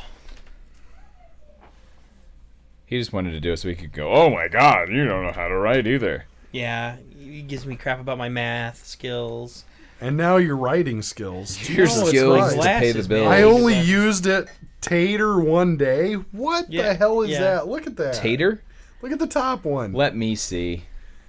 He just wanted to do it so he could go, oh my god, you don't know how to write either. Yeah, he gives me crap about my math skills. And now your writing skills. Your No, it's skills right. to pay the bills. I only used it tater one day. What Yeah, the hell is yeah. that? Look at that. Tater? Look at the top one. Let me see.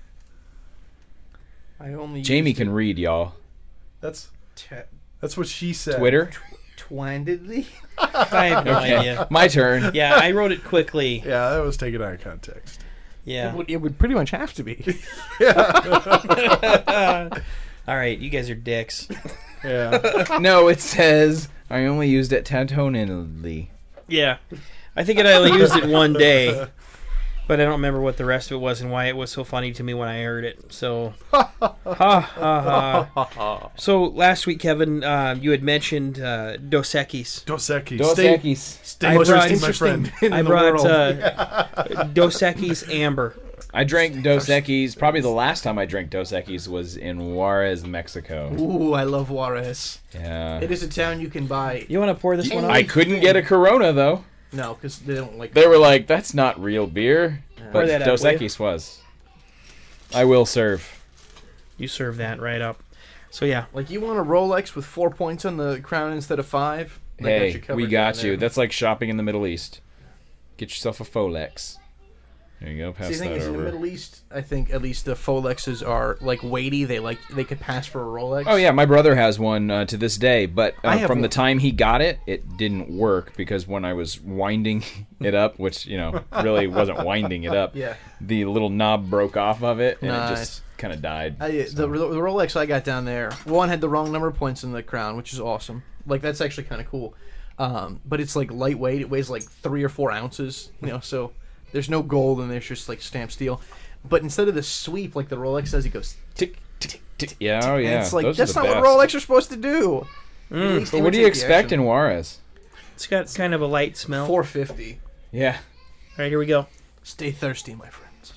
I only Jamie used can it read, y'all. That's what she said. Twitter? twindedly. I have no idea. My turn. Yeah, I wrote it quickly. Yeah, that was taken out of context. Yeah. It would pretty much have to be. All right, you guys are dicks. Yeah. No, it says I only used it tatonally. Yeah. I think I only used it one day. But I don't remember what the rest of it was and why it was so funny to me when I heard it. So, ha ha ha. So last week, Kevin, you had mentioned Dos Equis. Dos Equis. Dos Equis. Stay interesting, my friend. I brought Dos Equis Amber. I drank Dos Equis. Probably the last time I drank Dos Equis was in Juarez, Mexico. Ooh, I love Juarez. Yeah. It is a town you can buy. You want to pour this one out? I couldn't get a Corona, though. No, because they don't like. They were like, "That's not real beer," but Dos Equis was. I will serve. You serve that right up. So yeah, like you want a Rolex with 4 points on the crown instead of 5. Hey, we got you. That's like shopping in the Middle East. Get yourself a Folex. There you go. Pass See, the thing that is, over. in the Middle East, I think at least the Folexes are like weighty. They could pass for a Rolex. Oh yeah, my brother has one to this day, but from the one. time he got it, it didn't work because when I was winding it up, which really wasn't winding it up, Yeah. the little knob broke off of it and it Nice. just kind of died. The Rolex I got down there, one had the wrong number of points in the crown, which is awesome. Like that's actually kind of cool. But it's like lightweight. It weighs like 3 or 4 ounces. So there's no gold and there's just like stamped steel. But instead of the sweep like the Rolex does, it goes tick tick tick. Yeah, oh yeah. And it's like Those are that's the not best. what Rolex are supposed to do. But what do you expect in Juarez? it's got kind of a light smell. 450. Yeah. All right, here we go. Stay thirsty, my friends.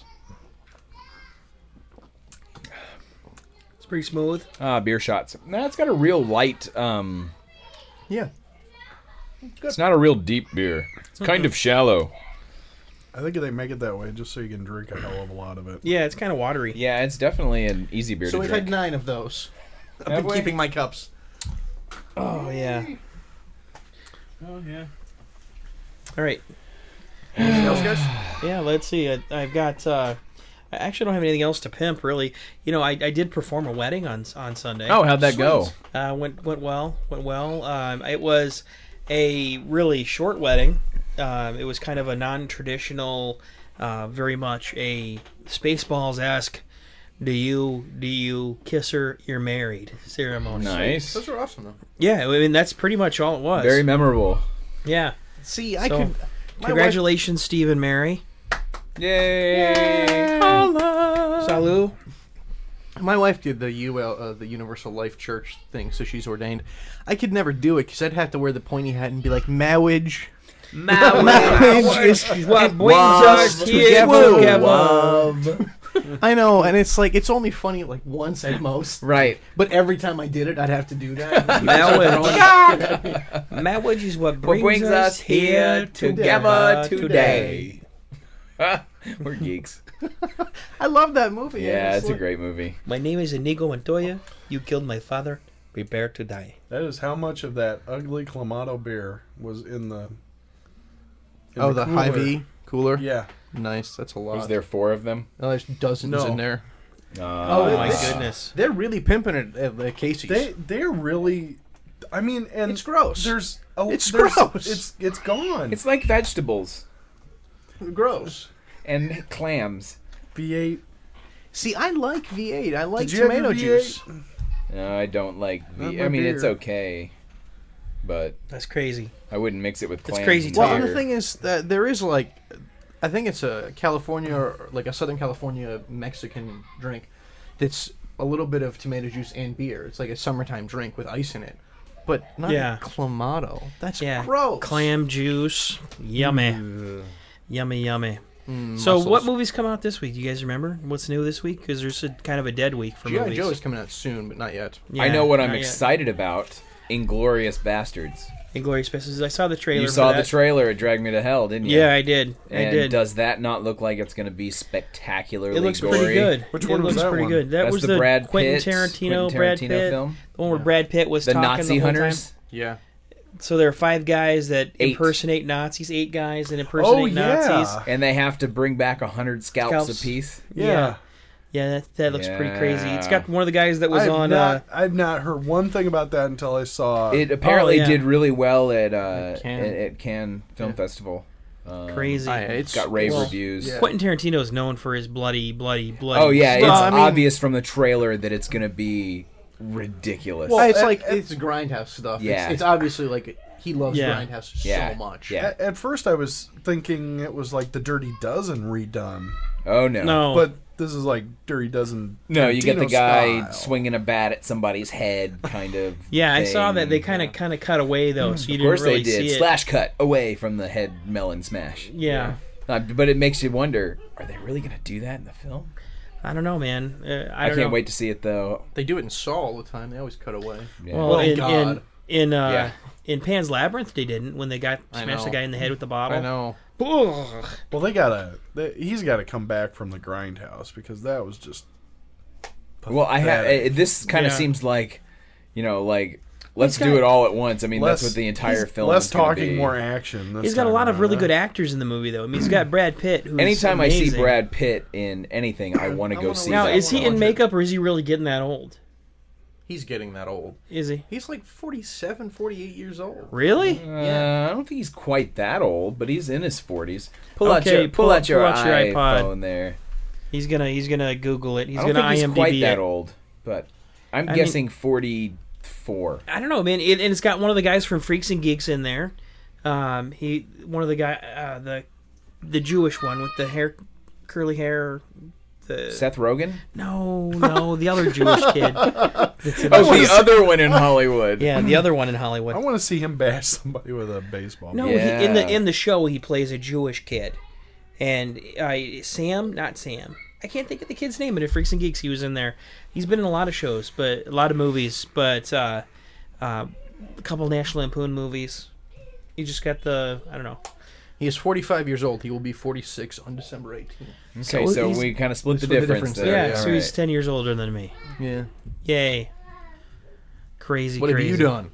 It's pretty smooth. Beer shots. No, it's got a real light. Yeah. It's not a real deep beer. It's kind of shallow. I think they make it that way just so you can drink a hell of a lot of it. Yeah, it's kind of watery. Yeah, it's definitely an easy beer So to we've drink. had 9 of those. I've Have been we? keeping my cups. Oh yeah. Oh yeah. All right. Anything else, guys? Yeah, let's see. I've got. I actually don't have anything else to pimp, really. I did perform a wedding on Sunday. Oh, how'd that go? Went well. Went well. It was a really short wedding. It was kind of a non-traditional, very much a Spaceballs-esque. Do you kiss her? You're married ceremony. Nice. Those are awesome, though. Yeah, I mean that's pretty much all it was. Very memorable. Yeah. See, Congratulations, Steve and Mary. Yay! Salut. My wife did the the Universal Life Church thing, so she's ordained. I could never do it because I'd have to wear the pointy hat and be like, marriage. Marriage is what brings us together. I know, and it's like it's only funny like once at most. Right. But every time I did it, I'd have to do that. Marriage is what brings us here together today. We're geeks. I love that movie. Yeah, it's a like, great movie. My name is Inigo Montoya. You killed my father. Prepare to die. That is how much of that ugly Clamato beer was in the. the Hy-Vee cooler. Yeah. Nice. That's a lot. Was there 4 of them? Oh, there's dozens in there. Oh my goodness. They're really pimping it at the Casey's. They're really. I mean, and it's gross. It's gross. It's gone. It's like vegetables. Gross. And clams. V8. See, I like V8. I like Did you have tomato your juice. V8? No, I don't like Not V. my I mean, it's beer. okay, but That's crazy. I wouldn't mix it with clams. It's crazy and to Well, hear. and beer. the thing is that there is like, I think it's a California or like a Southern California Mexican drink that's a little bit of tomato juice and beer. It's like a summertime drink with ice in it, but not Clamato. That's gross. Clam juice. Yummy. Yummy, yummy. So mussels. what movies come out this week? Do you guys remember what's new this week? Because there's kind of a dead week for G.I. movies. Joe is coming out soon, but not yet. Yeah, I know what I'm not yet. excited about. Inglorious Bastards. Inglorious Bastards. I saw the trailer. You for saw that. the trailer. It dragged me to hell, didn't you? Yeah, I did. And does that not look like it's going to be spectacularly It looks gory? pretty good. Which it one was looks that pretty one? good. That That's was the Brad Quentin Pitt- Tarantino, Quentin Brad Tarantino Pitt film? The one where Brad Pitt was The talking Nazi the whole hunters? time. Yeah. So there are 5 guys that 8. impersonate Nazis. 8 guys that impersonate Nazis. And they have to bring back 100 scalps apiece. Yeah. Yeah, that looks pretty crazy. It's got one of the guys that was on. I've not heard one thing about that until I saw It apparently yeah. did really well at Cannes. Cannes Film Festival. Crazy. It's got rave well, reviews. yeah. Quentin Tarantino is known for his bloody. Oh yeah, stuff. it's I mean- obvious from the trailer that it's going to be ridiculous. Well, it's like it's grindhouse stuff. Yeah. It's obviously like He loves Grindhouse so much. Yeah. At first, I was thinking it was like the Dirty Dozen redone. Oh no! But this is like Dirty Dozen. No, you get the guy style. swinging a bat at somebody's head, kind of. Yeah, I saw thing. that. They kind of cut away though, so you Of didn't course really they did. see it. Slash cut away from the head melon smash. Yeah. But it makes you wonder: are they really going to do that in the film? I don't know, man. I don't can't know. wait to see it though. They do it in Saw all the time. They always cut away. Yeah. Well, God. in Pan's Labyrinth, they didn't when they smashed the guy in the head with the bottle. I know. Ugh. Well, he's got to come back from the Grindhouse because that was just. Well, this kind of seems like, let's do it all at once. I mean, that's what the entire film less is gonna talking, be. more action. He's got a lot of really good actors in the movie, though. I mean, he's got Brad Pitt. Who's Anytime amazing. I see Brad Pitt in anything, I want to go see. Now, that. is he in makeup or is he really getting that old? He's getting that old. Is he? He's like 47, 48 years old. Really? I don't think he's quite that old, but he's in his 40s. Pull out Okay, your pull out your iPhone iPod. there. He's gonna Google it. He's I don't gonna think he's IMDb quite it. that old, but I'm guessing 44. I don't know, man. And it's got one of the guys from Freaks and Geeks in there. One of the guy, the Jewish one with the curly hair. Seth Rogen? No, the other Jewish kid. The other one in Hollywood. Yeah, the other one in Hollywood. I want to see him bash somebody with a baseball. No, bat. in the show he plays a Jewish kid, and not Sam. I can't think of the kid's name, but in Freaks and Geeks he was in there. He's been in a lot of shows, but a lot of movies, but a couple National Lampoon movies. He just got I don't know. He is 45 years old. He will be 46 on December 18th. Okay, so we kind of split the difference there. Yeah, so he's 10 years older than me. Yeah. Yay. Crazy. What have you done?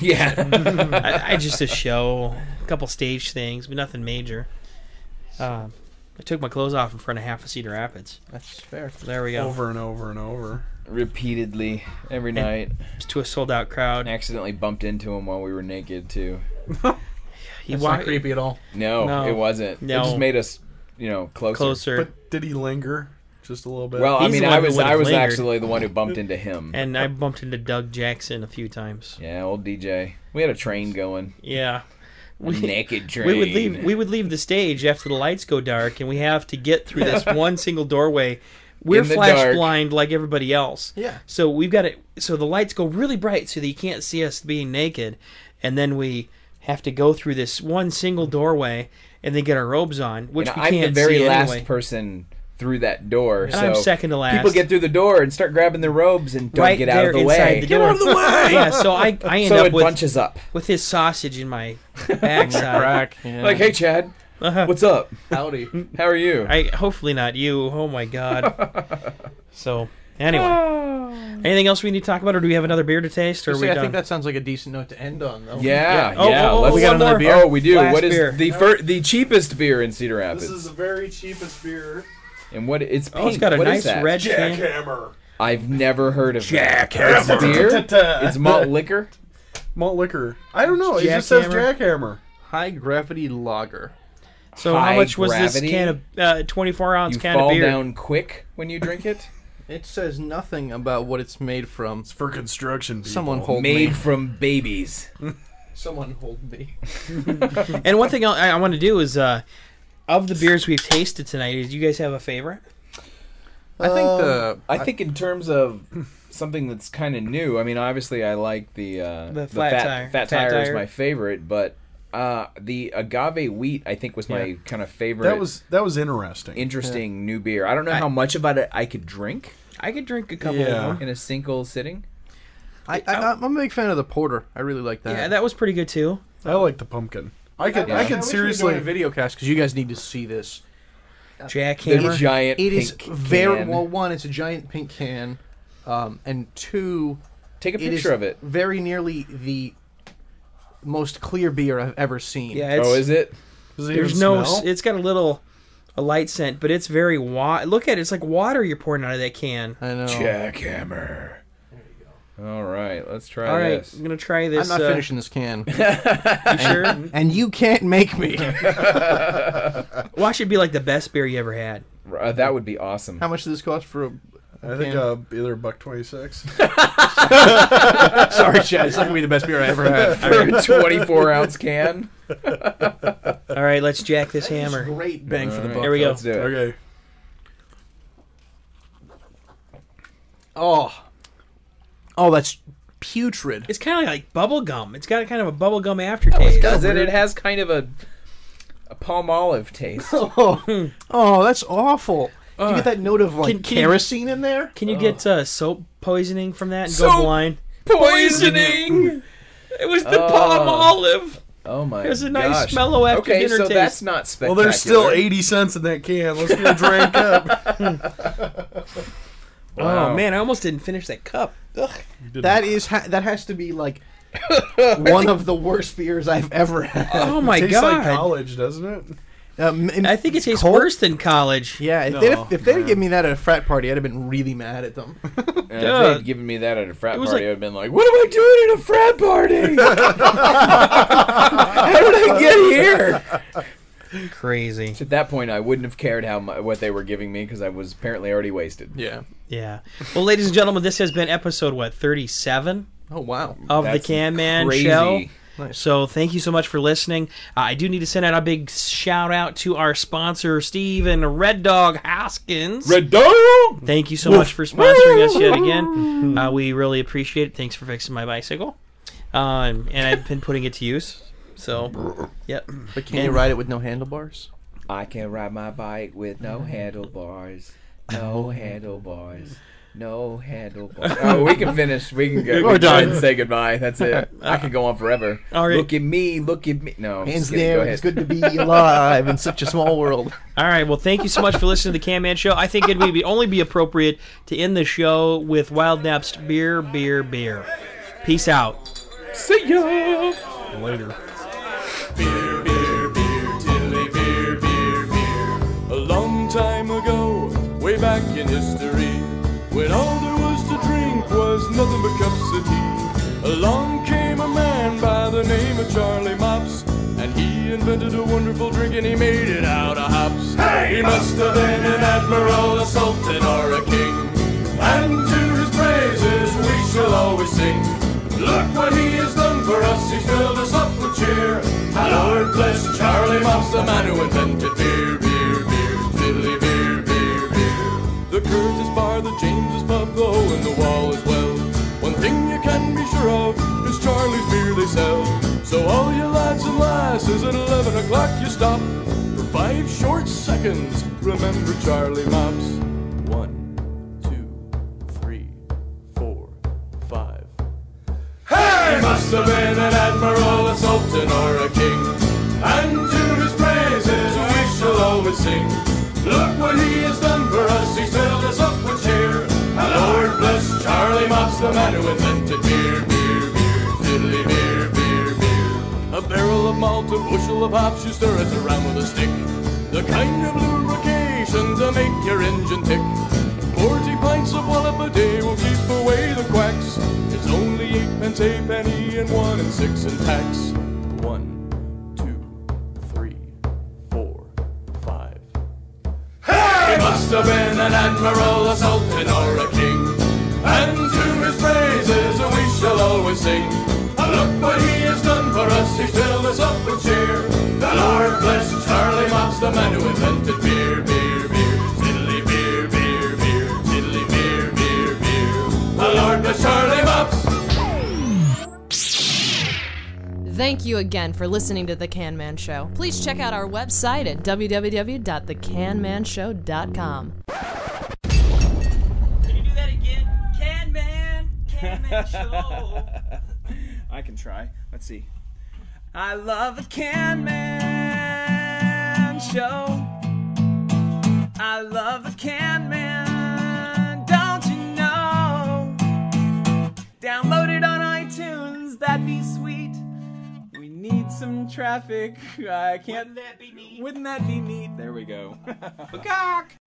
I just a show, a couple stage things, but nothing major. I took my clothes off in front of half of Cedar Rapids. That's fair. There we go. Over and over and over. Repeatedly, every night. To a sold-out crowd. Accidentally bumped into him while we were naked, too. That's not creepy at all. No, it wasn't. No. It just made us, closer. But did he linger just a little bit? Well, I He's mean, the I one was that would've lingered. actually the one who bumped into him. And I bumped into Doug Jackson a few times. Yeah, old DJ. We had a train going. Yeah. A naked train. We would leave the stage after the lights go dark, and we have to get through this one single doorway. We're In the flash dark. blind like everybody else. Yeah. So we've got it. So the lights go really bright so that you can't see us being naked, and then we have to go through this one single doorway and then get our robes on, which we I'm can't the very see last anyway. person through that door. And so I'm second to last. People get through the door and start grabbing their robes and don't Right get out there of the inside way. the Get door. out of the way! Yeah, so I end So up it with bunches up. with his sausage in my backside. Crack. Yeah. Like, hey, Chad, what's up? Howdy. How are you? Hopefully not you. Oh my god. So anyway, anything else we need to talk about, or do we have another beer to taste? Or are we I done? think that sounds like a decent note to end on, though. Yeah. we got another beer. Oh, we do. Last What is beer. the cheapest beer in Cedar Rapids? This is the very cheapest beer. And what it's pink. Oh, it's got a What nice is that? red can. Jackhammer. I've never heard of that. Jackhammer. It's beer. It's malt liquor. Malt liquor. I don't know. It just says Jackhammer. High gravity lager. So High how much was gravity? this can of 24-ounce You can of fall beer? down quick when you drink it. It says nothing about what it's made from. It's for construction people. Someone hold Made me. from babies. Someone hold me. And one thing I want to do is, of the beers we've tasted tonight, do you guys have a favorite? I think in terms of something that's kind of new. I mean, obviously, I like the fat tire is my favorite, but the agave wheat I think was my kind of favorite. That was interesting. Interesting new beer. I don't know how much about it I could drink. I could drink a couple of them in a single sitting. I'm a big fan of the porter. I really like that. Yeah, that was pretty good too. I like the pumpkin. I could wish we were seriously doing a video cast because you guys need to see this. Jackhammer. The giant It is pink very can. well. One, it's a giant pink can, and two, Take a it picture is of it. Very nearly the most clear beer I've ever seen. Yeah, it's, Is it? Does it there's even no. smell? It's got a light scent, but it's very Look at it. It's like water you're pouring out of that can. I know. Jackhammer. All right, let's try All right, this. I'm gonna try this. I'm not finishing this can. You sure? And you can't make me. Why should it be like the best beer you ever had? That would be awesome. How much does this cost for I think either $1.26. Sorry, Chad. It's not gonna be the best beer I ever had. For a 24-ounce can. All right, let's jack this hammer. Great bang for the buck. Here we go. Let's do it. Okay. Oh, that's putrid. It's kind of like bubble gum. It's got kind of a bubble gum aftertaste. Does it? It has kind of a palm olive taste. Oh, that's awful. Do you get that note of Can you- kerosene in there? Can you get soap poisoning from that and Soap go blind? poisoning. It was the palm olive. Oh my! There's a nice gosh. mellow after Okay, dinner so taste. that's not spectacular. Well, there's still 80 cents in that can. Let's get a drink up. Wow. Oh man, I almost didn't finish that cup. Ugh. That has to be like one of the worst beers I've ever had. Oh my Tastes god! like college, doesn't it? I think it tastes worse than college. Yeah, if they'd given me that at a frat party, I'd have been really mad at them. And if they'd given me that at a frat It was party, like- I'd have been like, "What am I doing at a frat party? How did I get here?" Crazy. At that point, I wouldn't have cared what they were giving me because I was apparently already wasted. Yeah. Yeah. Well, ladies and gentlemen, this has been episode 37 Oh wow. of That's the Can Man crazy. Show. Nice. So thank you so much for listening. I do need to send out a big shout out to our sponsor, Steven Red Dog Haskins. Red Dog! Thank you so much for sponsoring us yet again. We really appreciate it. Thanks for fixing my bicycle. And I've been putting it to use. So, yep. But can you ride it with no handlebars? I can ride my bike with no handlebars. No handlebars. No handlebars. Oh, we can finish. We can go. We're done. And say goodbye. That's it. I could go on forever. All right. Look at me. Look at me. No, I'm Hands just in the kidding. Go air. ahead. It's good to be alive in such a small world. All right. Well, thank you so much for listening to the Can Man Show. I think it would only be appropriate to end the show with Wild Nap's Beer, Beer, Beer. Peace out. See ya. Later. Beer, beer, beer, tiddly beer, beer, beer. A long time ago, way back in history, when all there was to drink was nothing but cups of tea, along came a man by the name of Charlie Mops, and he invented a wonderful drink and he made it out of hops. Hey! He must have been an admiral, a sultan, or a king, and to his praises we shall always sing. Look what he has done for us, he's filled us up with cheer. And Lord bless Charlie Mops, the man who invented beer, beer, beer, tiddly beer, beer, beer. The Curtis Bar, the James's Pub, the hole in the wall as well. One thing you can be sure of is Charlie's beer they sell. So all you lads and lasses at 11 o'clock you stop for 5 short seconds. Remember Charlie Mops. 1, 2, 3, 4, 5. He must have been an admiral, a sultan, or a king, and to his praises we shall always sing. Look what he has done for us, he's filled us up with cheer. And Lord bless Charlie Mops, the man who invented beer, beer, beer, tiddly beer, beer, beer. A barrel of malt, a bushel of hops, you stir it around with a stick, the kind of lubrication to make your engine tick. 40 pints of wallop a day will keep away the quacks. It's only 8 pence a penny and 1 and 6 in tax. 1, 2, 3, 4, 5. Hey! He must have been an admiral, a sultan, or a king, and to his praises we shall always sing. Look what he has done for us, he's filled us up with cheer. The Lord bless Charlie Mops, the man who invented beer, beer, beer, tiddly beer, beer, beer, tiddly beer, beer, beer. The Lord bless Charlie Mops. Thank you again for listening to The Can Man Show. Please check out our website at www.thecanmanshow.com. Can you do that again? Can Man Show. I can try. Let's see. I love the Can Man Show. I love the Can Man, don't you know? Download it on iTunes, that'd be sweet. We need some traffic. I can't. Wouldn't that be neat? Wouldn't that be neat? There we go. Cock.